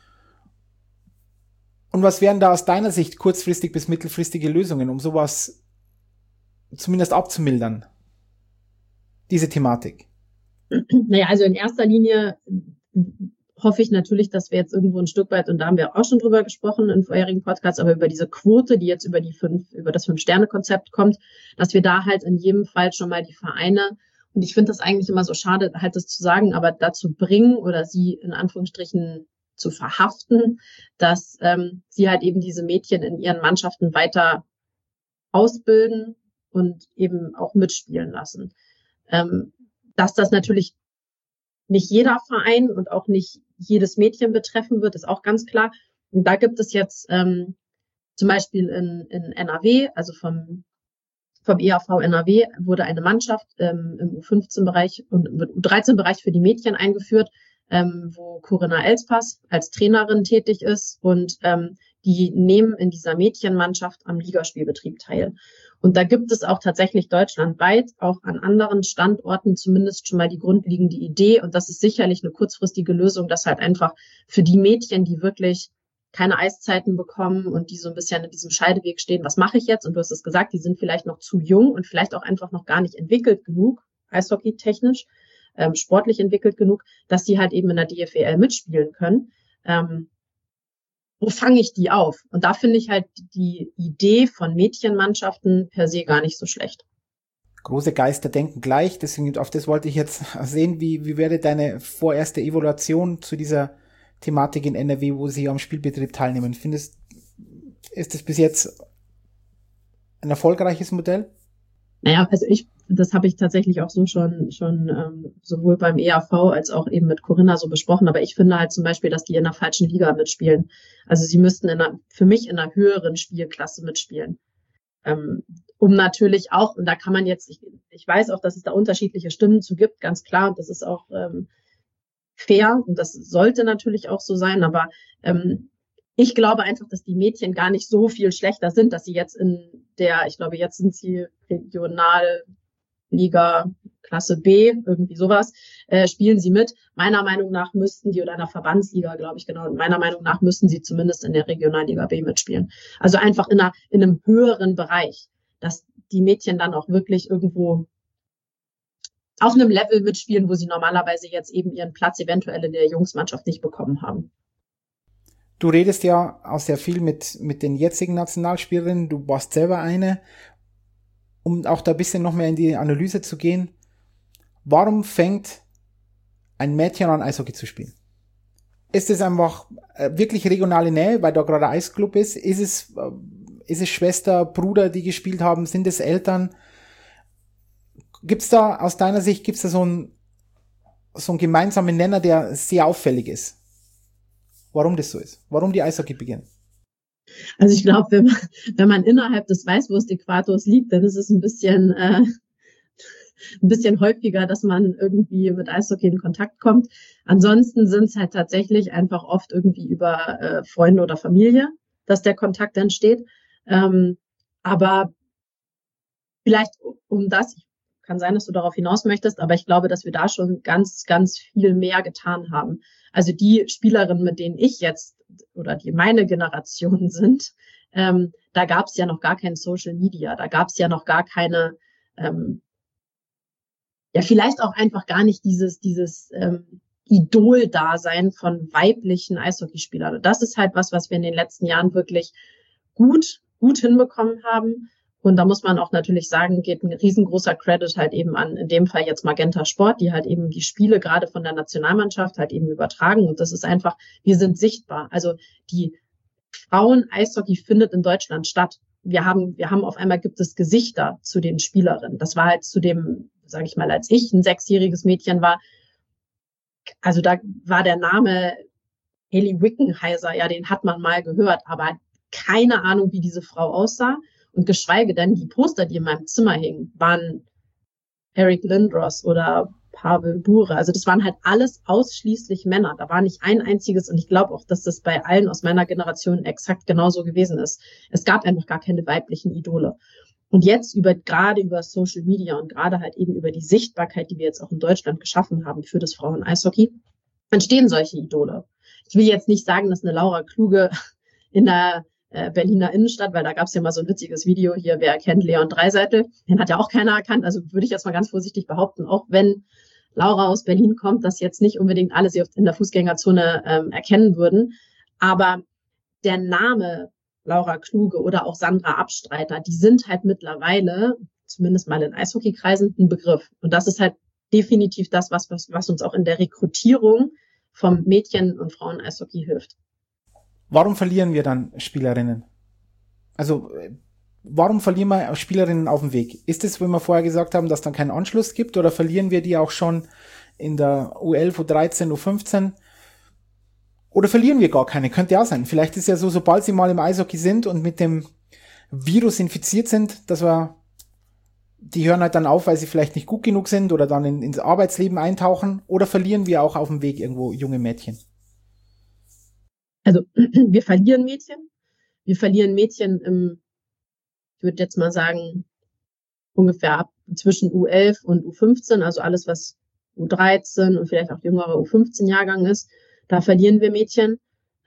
Und was wären da aus deiner Sicht kurzfristig bis mittelfristige Lösungen, um sowas zumindest abzumildern? Diese Thematik. Naja, also in erster Linie hoffe ich natürlich, dass wir jetzt irgendwo ein Stück weit, und da haben wir auch schon drüber gesprochen in vorherigen Podcasts, aber über diese Quote, die jetzt über das 5-Sterne-Konzept kommt, dass wir da halt in jedem Fall schon mal die Vereine, und ich finde das eigentlich immer so schade, halt das zu sagen, aber dazu bringen oder sie in Anführungsstrichen zu verhaften, dass sie halt eben diese Mädchen in ihren Mannschaften weiter ausbilden und eben auch mitspielen lassen. Dass das natürlich nicht jeder Verein und auch nicht jedes Mädchen betreffen wird, ist auch ganz klar. Und da gibt es jetzt zum Beispiel in NRW, also vom EAV NRW, wurde eine Mannschaft im U15-Bereich und im U13-Bereich für die Mädchen eingeführt, wo Corinna Elspass als Trainerin tätig ist und die nehmen in dieser Mädchenmannschaft am Ligaspielbetrieb teil. Und da gibt es auch tatsächlich deutschlandweit, auch an anderen Standorten zumindest schon mal die grundlegende Idee. Und das ist sicherlich eine kurzfristige Lösung, dass halt einfach für die Mädchen, die wirklich keine Eiszeiten bekommen und die so ein bisschen in diesem Scheideweg stehen, was mache ich jetzt? Und du hast es gesagt, die sind vielleicht noch zu jung und vielleicht auch einfach noch gar nicht entwickelt genug, eishockeytechnisch, sportlich entwickelt genug, dass die halt eben in der DFEL mitspielen können. Wo fange ich die auf? Und da finde ich halt die Idee von Mädchenmannschaften per se gar nicht so schlecht. Große Geister denken gleich, deswegen auf das wollte ich jetzt sehen, wie wäre deine vorerste Evaluation zu dieser Thematik in NRW, wo sie am Spielbetrieb teilnehmen? Ist das bis jetzt ein erfolgreiches Modell? Naja, also das habe ich tatsächlich auch so schon sowohl beim EAV als auch eben mit Corinna so besprochen. Aber ich finde halt zum Beispiel, dass die in der falschen Liga mitspielen. Also sie müssten für mich in einer höheren Spielklasse mitspielen. Um natürlich auch, und da kann man jetzt, ich weiß auch, dass es da unterschiedliche Stimmen zu gibt, ganz klar, und das ist auch fair und das sollte natürlich auch so sein, aber ich glaube einfach, dass die Mädchen gar nicht so viel schlechter sind, dass sie jetzt ich glaube, jetzt sind sie Regionalliga Klasse B, irgendwie sowas, spielen sie mit. Meiner Meinung nach müssten die, oder in der Verbandsliga, glaube ich, genau, meiner Meinung nach müssten sie zumindest in der Regionalliga B mitspielen. Also einfach in einem höheren Bereich, dass die Mädchen dann auch wirklich irgendwo auf einem Level mitspielen, wo sie normalerweise jetzt eben ihren Platz eventuell in der Jungsmannschaft nicht bekommen haben. Du redest ja auch sehr viel mit den jetzigen Nationalspielerinnen, du warst selber eine, um auch da ein bisschen noch mehr in die Analyse zu gehen. Warum fängt ein Mädchen an, Eishockey zu spielen? Ist es einfach wirklich regionale Nähe, weil da gerade Eisclub ist? Ist es Schwester, Bruder, die gespielt haben? Sind es Eltern? Gibt's da aus deiner Sicht so einen gemeinsamen Nenner, der sehr auffällig ist? Warum das so ist? Warum die Eishockey beginnen? Also ich glaube, wenn man innerhalb des Weißwurst-Äquators liegt, dann ist es ein bisschen häufiger, dass man irgendwie mit Eishockey in Kontakt kommt. Ansonsten sind es halt tatsächlich einfach oft irgendwie über Freunde oder Familie, dass der Kontakt entsteht. Aber vielleicht kann sein, dass du darauf hinaus möchtest, aber ich glaube, dass wir da schon ganz, ganz viel mehr getan haben. Also die Spielerinnen, mit denen ich jetzt oder die meine Generation sind, da gab es ja noch gar kein Social Media, da gab es ja noch gar keine, ja vielleicht auch einfach gar nicht dieses Idol-Dasein von weiblichen Eishockeyspielern. Und das ist halt was wir in den letzten Jahren wirklich gut hinbekommen haben. Und da muss man auch natürlich sagen, geht ein riesengroßer Credit halt eben an, in dem Fall jetzt Magenta Sport, die halt eben die Spiele gerade von der Nationalmannschaft halt eben übertragen. Und das ist einfach, wir sind sichtbar. Also die Frauen-Eishockey findet in Deutschland statt. Wir haben auf einmal gibt es Gesichter zu den Spielerinnen. Das war halt zu dem, sage ich mal, als ich ein 6-jähriges Mädchen war, also da war der Name Hayley Wickenheiser, ja, den hat man mal gehört, aber keine Ahnung, wie diese Frau aussah. Und geschweige denn, die Poster, die in meinem Zimmer hingen, waren Eric Lindros oder Pavel Bure. Also das waren halt alles ausschließlich Männer. Da war nicht ein einziges, und ich glaube auch, dass das bei allen aus meiner Generation exakt genauso gewesen ist. Es gab einfach gar keine weiblichen Idole. Und jetzt gerade über Social Media und gerade halt eben über die Sichtbarkeit, die wir jetzt auch in Deutschland geschaffen haben für das Frauen-Eishockey, entstehen solche Idole. Ich will jetzt nicht sagen, dass eine Laura Kluge in der Berliner Innenstadt, weil da gab es ja mal so ein witziges Video hier, wer kennt Leon Dreiseitel? Den hat ja auch keiner erkannt, also würde ich jetzt mal ganz vorsichtig behaupten, auch wenn Laura aus Berlin kommt, dass jetzt nicht unbedingt alle sie in der Fußgängerzone erkennen würden, aber der Name Laura Kluge oder auch Sandra Abstreiter, die sind halt mittlerweile, zumindest mal in Eishockeykreisen, ein Begriff. Und das ist halt definitiv das, was uns auch in der Rekrutierung vom Mädchen- und Frauen-Eishockey hilft. Warum verlieren wir dann Spielerinnen? Also, warum verlieren wir Spielerinnen auf dem Weg? Ist es, wenn wir vorher gesagt haben, dass dann keinen Anschluss gibt, oder verlieren wir die auch schon in der U11, U13, U15? Oder verlieren wir gar keine? Könnte ja sein. Vielleicht ist ja so, sobald sie mal im Eishockey sind und mit dem Virus infiziert sind, die hören halt dann auf, weil sie vielleicht nicht gut genug sind oder dann ins Arbeitsleben eintauchen. Oder verlieren wir auch auf dem Weg irgendwo junge Mädchen? Also wir verlieren Mädchen. Wir verlieren Mädchen ich würde jetzt mal sagen, ungefähr ab zwischen U11 und U15, also alles, was U13 und vielleicht auch jüngerer U15-Jahrgang ist, da verlieren wir Mädchen.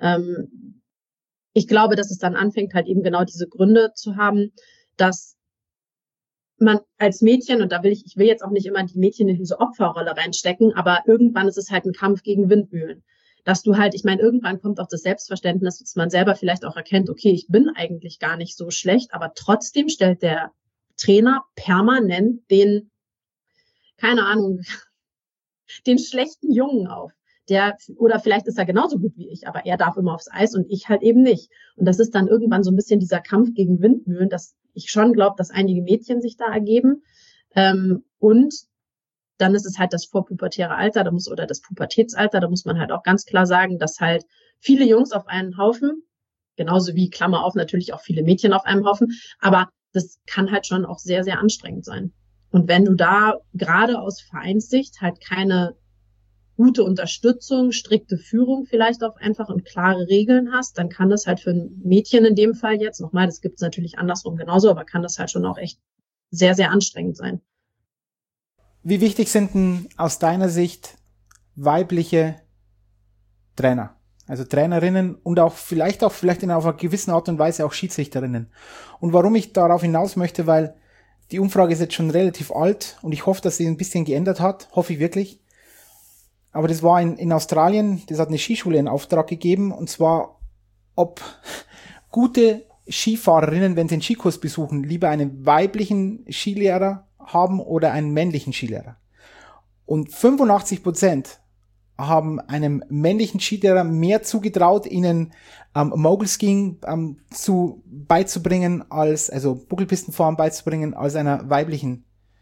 Ich glaube, dass es dann anfängt, halt eben genau diese Gründe zu haben, dass man als Mädchen, und ich will jetzt auch nicht immer die Mädchen in diese Opferrolle reinstecken, aber irgendwann ist es halt ein Kampf gegen Windmühlen. Dass du halt, ich meine, irgendwann kommt auch das Selbstverständnis, dass man selber vielleicht auch erkennt, okay, ich bin eigentlich gar nicht so schlecht, aber trotzdem stellt der Trainer permanent keine Ahnung, den schlechten Jungen auf. Oder vielleicht ist er genauso gut wie ich, aber er darf immer aufs Eis und ich halt eben nicht. Und das ist dann irgendwann so ein bisschen dieser Kampf gegen Windmühlen, dass ich schon glaube, dass einige Mädchen sich da ergeben. Und dann ist es halt das vorpubertäre Alter, oder das Pubertätsalter, da muss man halt auch ganz klar sagen, dass halt viele Jungs auf einen Haufen, genauso wie, Klammer auf, natürlich auch viele Mädchen auf einem Haufen, aber das kann halt schon auch sehr, sehr anstrengend sein. Und wenn du da gerade aus Vereinssicht halt keine gute Unterstützung, strikte Führung vielleicht auch einfach und klare Regeln hast, dann kann das halt für ein Mädchen in dem Fall jetzt, nochmal, das gibt es natürlich andersrum genauso, aber kann das halt schon auch echt sehr, sehr anstrengend sein. Wie wichtig sind denn aus deiner Sicht weibliche Trainer? Also Trainerinnen und auch vielleicht in einer gewissen Art und Weise auch Schiedsrichterinnen. Und warum ich darauf hinaus möchte, weil die Umfrage ist jetzt schon relativ alt und ich hoffe, dass sie ein bisschen geändert hat. Hoffe ich wirklich. Aber das war in Australien, das hat eine Skischule in Auftrag gegeben, und zwar, ob gute Skifahrerinnen, wenn sie einen Skikurs besuchen, lieber einen weiblichen Skilehrer haben oder einen männlichen Skilehrer. Und 85% haben einem männlichen Skilehrer mehr zugetraut, ihnen Mogulskiing beizubringen, also Buckelpistenfahren beizubringen, als einer weiblichen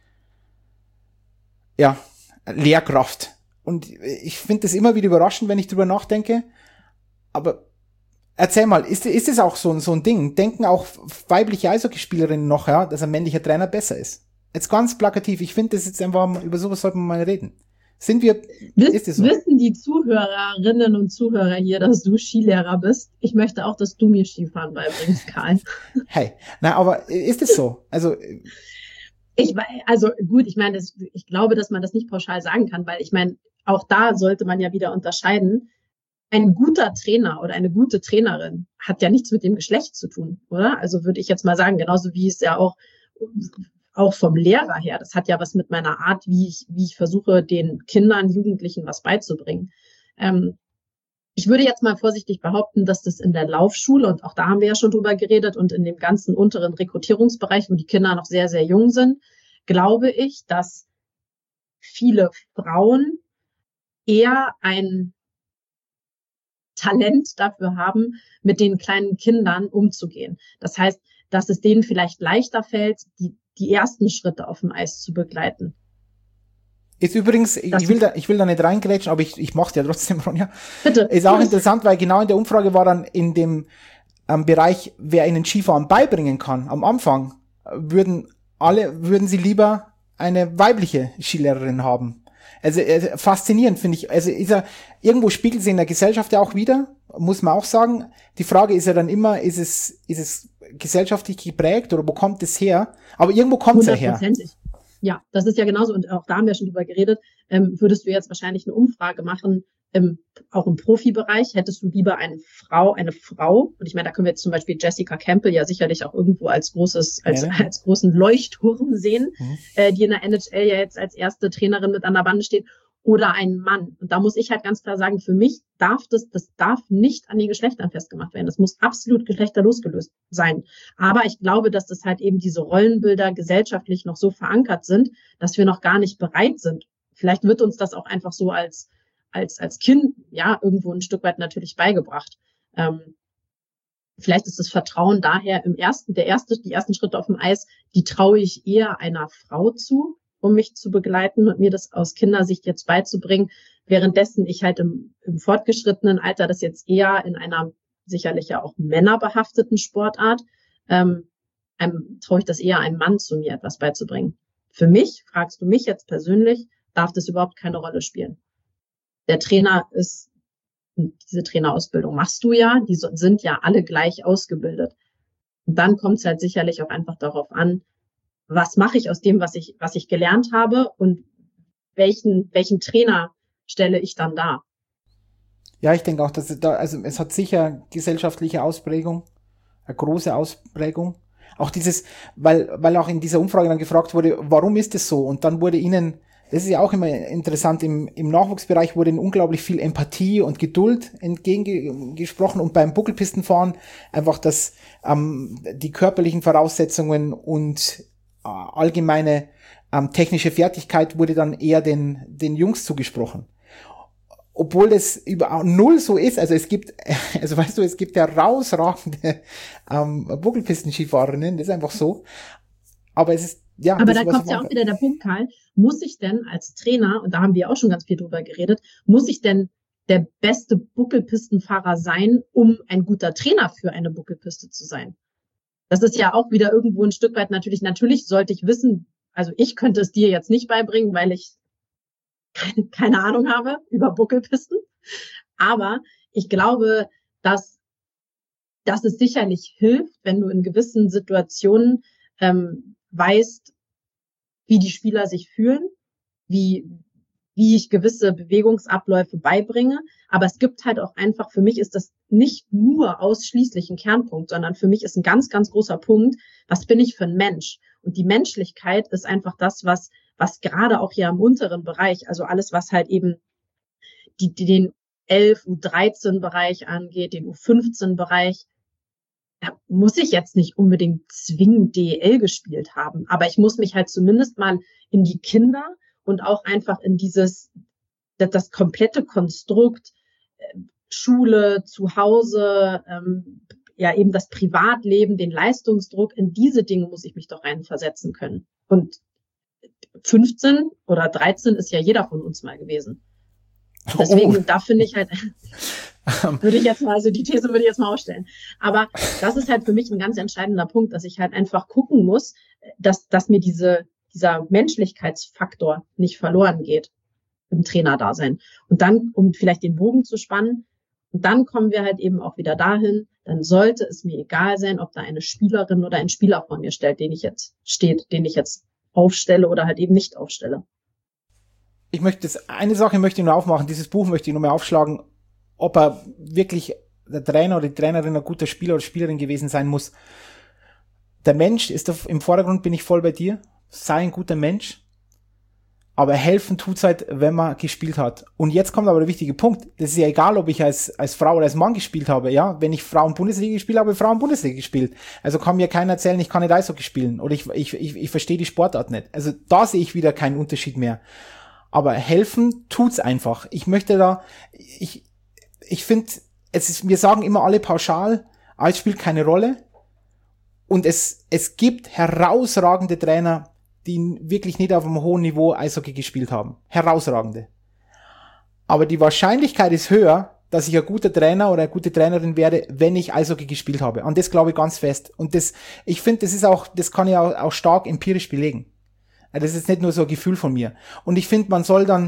Lehrkraft. Und ich finde das immer wieder überraschend, wenn ich drüber nachdenke. Aber erzähl mal, ist es auch so ein Ding? Denken auch weibliche Eishockeyspielerinnen noch, dass ein männlicher Trainer besser ist? Jetzt ganz plakativ, ich finde das jetzt einfach, über sowas sollten wir mal reden. Ist es so? Wissen die Zuhörerinnen und Zuhörer hier, dass du Skilehrer bist? Ich möchte auch, dass du mir Skifahren beibringst, Karl. Hey, aber ist es so? Also Also gut, ich meine, ich glaube, dass man das nicht pauschal sagen kann, weil ich meine, auch da sollte man ja wieder unterscheiden. Ein guter Trainer oder eine gute Trainerin hat ja nichts mit dem Geschlecht zu tun, oder? Also würde ich jetzt mal sagen, genauso wie es ja auch vom Lehrer her, das hat ja was mit meiner Art, wie ich versuche, den Kindern, Jugendlichen was beizubringen. Ich würde jetzt mal vorsichtig behaupten, dass das in der Laufschule, und auch da haben wir ja schon drüber geredet, und in dem ganzen unteren Rekrutierungsbereich, wo die Kinder noch sehr, sehr jung sind, glaube ich, dass viele Frauen eher ein Talent dafür haben, mit den kleinen Kindern umzugehen. Das heißt, dass es denen vielleicht leichter fällt, die ersten Schritte auf dem Eis zu begleiten. Ist übrigens, ich will da nicht reingrätschen, aber ich mach's ja trotzdem, Ronja. Bitte. Ist auch interessant, weil genau in der Umfrage war dann in dem Bereich, wer ihnen Skifahren beibringen kann, am Anfang, würden sie lieber eine weibliche Skilehrerin haben. Also faszinierend finde ich. Also irgendwo spiegelt sie in der Gesellschaft ja auch wieder, muss man auch sagen. Die Frage ist ja dann immer, ist es gesellschaftlich geprägt oder wo kommt es her? Aber irgendwo kommt es ja her. Ja, das ist ja genauso, und auch da haben wir schon drüber geredet. Würdest du jetzt wahrscheinlich eine Umfrage machen, auch im Profibereich, hättest du lieber eine Frau, und ich meine, da können wir jetzt zum Beispiel Jessica Campbell ja sicherlich auch irgendwo als großen Leuchtturm sehen, die in der NHL ja jetzt als erste Trainerin mit an der Bande steht, oder einen Mann. Und da muss ich halt ganz klar sagen, für mich darf das darf nicht an den Geschlechtern festgemacht werden. Das muss absolut geschlechterlosgelöst sein. Aber ich glaube, dass das halt eben diese Rollenbilder gesellschaftlich noch so verankert sind, dass wir noch gar nicht bereit sind. Vielleicht wird uns das auch einfach so als Kind, ja, irgendwo ein Stück weit natürlich beigebracht. Vielleicht ist das Vertrauen daher die ersten Schritte auf dem Eis, die traue ich eher einer Frau zu, um mich zu begleiten und mir das aus Kindersicht jetzt beizubringen, währenddessen ich halt im fortgeschrittenen Alter das jetzt eher in einer sicherlich ja auch männerbehafteten Sportart, traue ich das eher einem Mann zu, mir etwas beizubringen. Für mich, fragst du mich jetzt persönlich, darf das überhaupt keine Rolle spielen. Der Trainer diese Trainerausbildung machst du ja, die sind ja alle gleich ausgebildet. Und dann kommt es halt sicherlich auch einfach darauf an, was mache ich aus dem, was ich gelernt habe, und welchen Trainer stelle ich dann dar? Ja, ich denke auch, dass es hat sicher gesellschaftliche Ausprägung, eine große Ausprägung. Auch weil auch in dieser Umfrage dann gefragt wurde, warum ist es so? Und dann wurde ihnen, das ist ja auch immer interessant, im Nachwuchsbereich wurde ihnen unglaublich viel Empathie und Geduld entgegengesprochen, und beim Buckelpistenfahren einfach die körperlichen Voraussetzungen und allgemeine technische Fertigkeit wurde dann eher den Jungs zugesprochen. Obwohl das über null so ist, also es gibt ja herausragende Buckelpisten-Skifahrerinnen, das ist einfach so. Aber es ist, ja. Aber da kommt ja auch wieder der Punkt, Karl, muss ich denn als Trainer, und da haben wir auch schon ganz viel drüber geredet, muss ich denn der beste Buckelpistenfahrer sein, um ein guter Trainer für eine Buckelpiste zu sein? Das ist ja auch wieder irgendwo ein Stück weit natürlich sollte ich wissen, also ich könnte es dir jetzt nicht beibringen, weil ich keine Ahnung habe über Buckelpisten. Aber ich glaube, dass es sicherlich hilft, wenn du in gewissen Situationen weißt, wie die Spieler sich fühlen, wie ich gewisse Bewegungsabläufe beibringe. Aber es gibt halt auch einfach, für mich ist das nicht nur ausschließlich ein Kernpunkt, sondern für mich ist ein ganz, ganz großer Punkt, was bin ich für ein Mensch? Und die Menschlichkeit ist einfach das, was gerade auch hier im unteren Bereich, also alles, was halt eben den 11, U13-Bereich angeht, den U15-Bereich, da muss ich jetzt nicht unbedingt zwingend DEL gespielt haben, aber ich muss mich halt zumindest mal in die Kinder und auch einfach in das komplette Konstrukt Schule, zu Hause, ja eben das Privatleben, den Leistungsdruck, in diese Dinge muss ich mich doch reinversetzen können. Und 15 oder 13 ist ja jeder von uns mal gewesen. Deswegen, da finde ich halt, die These würde ich jetzt mal ausstellen. Aber das ist halt für mich ein ganz entscheidender Punkt, dass ich halt einfach gucken muss, dass mir dieser Menschlichkeitsfaktor nicht verloren geht im Trainerdasein. Und dann, um vielleicht den Bogen zu spannen, und dann kommen wir halt eben auch wieder dahin, dann sollte es mir egal sein, ob da eine Spielerin oder ein Spieler vor mir steht, den ich jetzt aufstelle oder halt eben nicht aufstelle. Eine Sache möchte ich nur aufmachen, dieses Buch möchte ich nur mal aufschlagen, ob er wirklich der Trainer oder die Trainerin ein guter Spieler oder Spielerin gewesen sein muss. Der Mensch ist im Vordergrund, bin ich voll bei dir. Sei ein guter Mensch. Aber helfen tut's halt, wenn man gespielt hat. Und jetzt kommt aber der wichtige Punkt. Das ist ja egal, ob ich als Frau oder als Mann gespielt habe, ja. Wenn ich Frauen-Bundesliga gespielt habe, Frauen-Bundesliga gespielt. Also kann mir keiner erzählen, ich kann nicht Eishockey spielen. Oder ich verstehe die Sportart nicht. Also da sehe ich wieder keinen Unterschied mehr. Aber helfen tut's einfach. Ich möchte da, ich finde, wir sagen immer alle pauschal, es spielt keine Rolle. Und es gibt herausragende Trainer, die wirklich nicht auf einem hohen Niveau Eishockey gespielt haben. Herausragende. Aber die Wahrscheinlichkeit ist höher, dass ich ein guter Trainer oder eine gute Trainerin werde, wenn ich Eishockey gespielt habe. Und das glaube ich ganz fest. Und ich finde, das kann ich auch stark empirisch belegen. Das ist nicht nur so ein Gefühl von mir. Und ich finde, man soll dann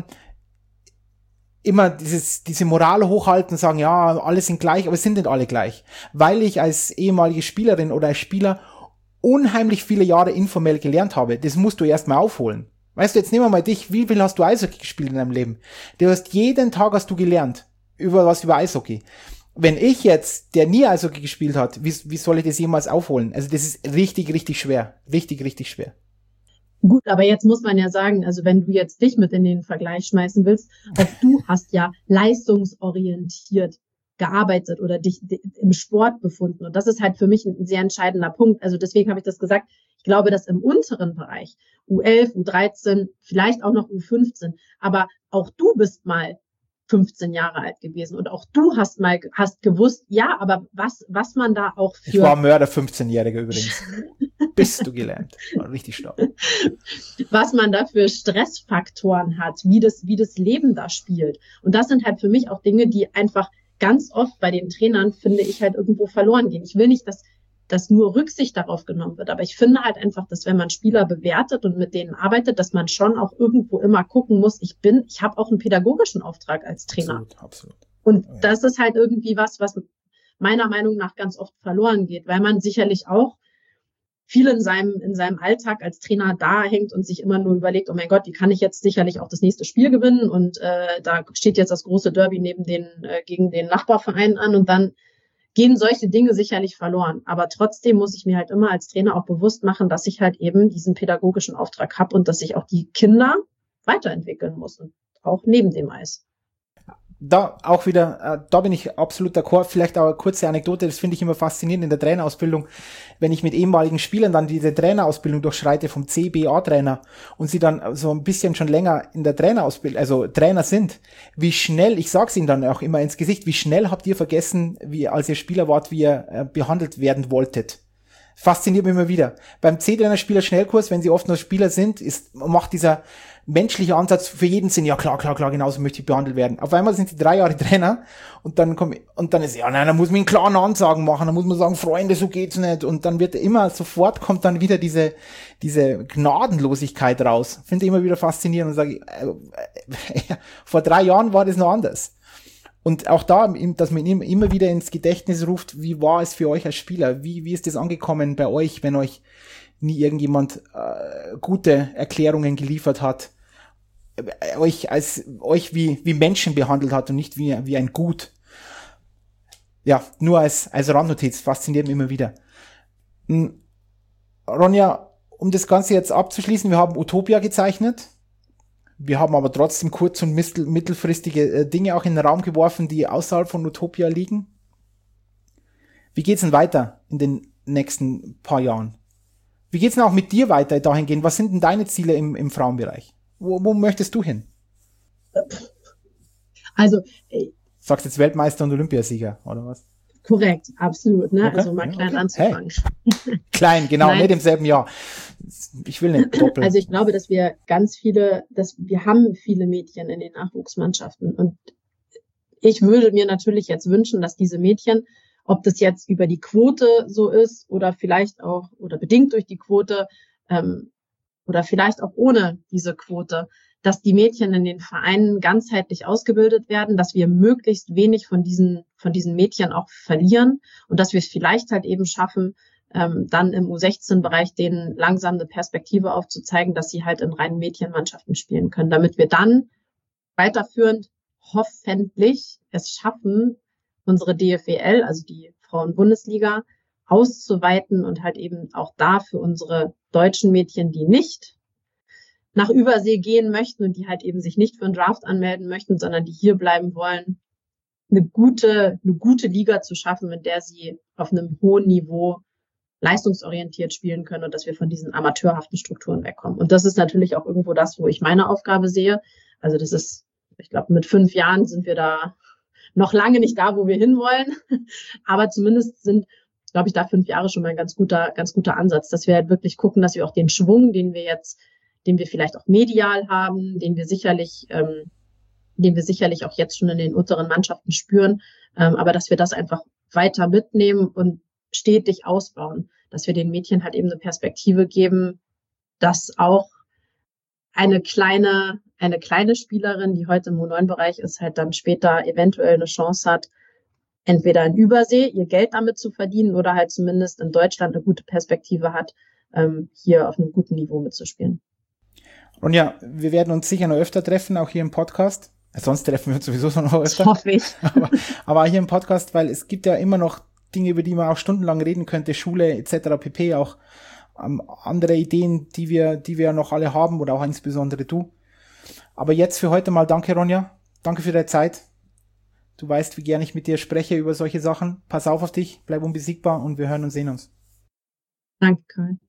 immer diese Moral hochhalten und sagen, ja, alle sind gleich, aber es sind nicht alle gleich. Weil ich als ehemalige Spielerin oder als Spieler unheimlich viele Jahre informell gelernt habe. Das musst du erstmal aufholen. Weißt du, jetzt nehmen wir mal dich, wie viel hast du Eishockey gespielt in deinem Leben? Jeden Tag hast du gelernt über Eishockey. Wenn ich jetzt, der nie Eishockey gespielt hat, wie soll ich das jemals aufholen? Also das ist richtig, richtig schwer. Richtig, richtig schwer. Gut, aber jetzt muss man ja sagen, also wenn du jetzt dich mit in den Vergleich schmeißen willst, auch du hast ja leistungsorientiert gearbeitet oder dich im Sport befunden. Und das ist halt für mich ein sehr entscheidender Punkt. Also deswegen habe ich das gesagt. Ich glaube, dass im unteren Bereich, U11, U13, vielleicht auch noch U15, aber auch du bist mal 15 Jahre alt gewesen und auch du hast gewusst, ja, aber was man da auch für... Ich war Mörder 15-Jähriger übrigens. Bist du gelernt. War richtig stark. Was man da für Stressfaktoren hat, wie das Leben da spielt. Und das sind halt für mich auch Dinge, die einfach ganz oft bei den Trainern, finde ich, halt irgendwo verloren gehen. Ich will nicht, dass nur Rücksicht darauf genommen wird, aber ich finde halt einfach, dass wenn man Spieler bewertet und mit denen arbeitet, dass man schon auch irgendwo immer gucken muss, ich habe auch einen pädagogischen Auftrag als Trainer. Absolut. Und das ist halt irgendwie was meiner Meinung nach ganz oft verloren geht, weil man sicherlich auch viel in seinem Alltag als Trainer da hängt und sich immer nur überlegt, oh mein Gott, wie kann ich jetzt sicherlich auch das nächste Spiel gewinnen? Und da steht jetzt das große Derby gegen den Nachbarverein an und dann gehen solche Dinge sicherlich verloren. Aber trotzdem muss ich mir halt immer als Trainer auch bewusst machen, dass ich halt eben diesen pädagogischen Auftrag habe und dass ich auch die Kinder weiterentwickeln muss und auch neben dem Eis. Da auch wieder, da bin ich absolut d'accord. Vielleicht auch eine kurze Anekdote, das finde ich immer faszinierend in der Trainerausbildung, wenn ich mit ehemaligen Spielern dann diese Trainerausbildung durchschreite vom CBA-Trainer und sie dann so ein bisschen schon länger in der Trainerausbildung, also Trainer sind, wie schnell, ich sag's ihnen dann auch immer ins Gesicht, wie schnell habt ihr vergessen, als ihr Spieler wart, wie ihr behandelt werden wolltet. Fasziniert mich immer wieder. Beim C-Trainer-Spieler Schnellkurs, wenn sie oft noch Spieler sind, macht dieser menschliche Ansatz für jeden Sinn, ja klar, genauso möchte ich behandelt werden. Auf einmal sind sie 3 Jahre Trainer und dann ist ja, nein, da muss man einen klaren Ansagen machen, da muss man sagen, Freunde, so geht's nicht. Und dann sofort kommt dann wieder diese Gnadenlosigkeit raus. Finde ich immer wieder faszinierend und sage, vor 3 Jahren war das noch anders. Und auch da, dass man ihm immer wieder ins Gedächtnis ruft, wie war es für euch als Spieler? Wie ist das angekommen bei euch, wenn euch nie irgendjemand gute Erklärungen geliefert hat? Euch wie Menschen behandelt hat und nicht wie ein Gut. Ja, nur als Randnotiz, fasziniert mich immer wieder. Ronja, um das Ganze jetzt abzuschließen, wir haben Utopia gezeichnet. Wir haben aber trotzdem kurz- und mittelfristige Dinge auch in den Raum geworfen, die außerhalb von Utopia liegen. Wie geht's denn weiter in den nächsten paar Jahren? Wie geht's denn auch mit dir weiter dahingehend? Was sind denn deine Ziele im Frauenbereich? Wo möchtest du hin? Also, sagst jetzt Weltmeister und Olympiasieger, oder was? Korrekt, absolut, ne? Okay. Also mal klein anzufangen. Hey. Klein, genau, nicht im selben Jahr. Ich will nicht doppeln. Also ich glaube, dass wir haben viele Mädchen in den Nachwuchsmannschaften und ich würde mir natürlich jetzt wünschen, dass diese Mädchen, ob das jetzt über die Quote so ist oder vielleicht auch oder bedingt durch die Quote oder vielleicht auch ohne diese Quote, dass die Mädchen in den Vereinen ganzheitlich ausgebildet werden, dass wir möglichst wenig von diesen Mädchen auch verlieren und dass wir es vielleicht halt eben schaffen, dann im U16-Bereich denen langsam eine Perspektive aufzuzeigen, dass sie halt in reinen Mädchenmannschaften spielen können, damit wir dann weiterführend hoffentlich es schaffen, unsere DFEL, also die Frauen-Bundesliga, auszuweiten und halt eben auch da für unsere deutschen Mädchen, die nicht nach Übersee gehen möchten und die halt eben sich nicht für einen Draft anmelden möchten, sondern die hier bleiben wollen, eine gute Liga zu schaffen, in der sie auf einem hohen Niveau leistungsorientiert spielen können und dass wir von diesen amateurhaften Strukturen wegkommen. Und das ist natürlich auch irgendwo das, wo ich meine Aufgabe sehe. Also das ist, ich glaube, mit 5 Jahren sind wir da noch lange nicht da, wo wir hinwollen. Aber zumindest sind, glaube ich, da 5 Jahre schon mal ein ganz guter Ansatz, dass wir halt wirklich gucken, dass wir auch den Schwung, den wir vielleicht auch medial haben, den wir sicherlich auch jetzt schon in den unteren Mannschaften spüren, aber dass wir das einfach weiter mitnehmen und stetig ausbauen, dass wir den Mädchen halt eben eine Perspektive geben, dass auch eine kleine Spielerin, die heute im U9-Bereich ist, halt dann später eventuell eine Chance hat, entweder in Übersee ihr Geld damit zu verdienen oder halt zumindest in Deutschland eine gute Perspektive hat, hier auf einem guten Niveau mitzuspielen. Und ja, wir werden uns sicher noch öfter treffen, auch hier im Podcast. Sonst treffen wir uns sowieso noch öfter. Das hoffe ich. aber hier im Podcast, weil es gibt ja immer noch Dinge, über die man auch stundenlang reden könnte, Schule etc. pp. Auch andere Ideen, die wir ja noch alle haben oder auch insbesondere du. Aber jetzt für heute mal danke, Ronja. Danke für deine Zeit. Du weißt, wie gerne ich mit dir spreche über solche Sachen. Pass auf dich, bleib unbesiegbar und wir hören und sehen uns. Danke, Karl.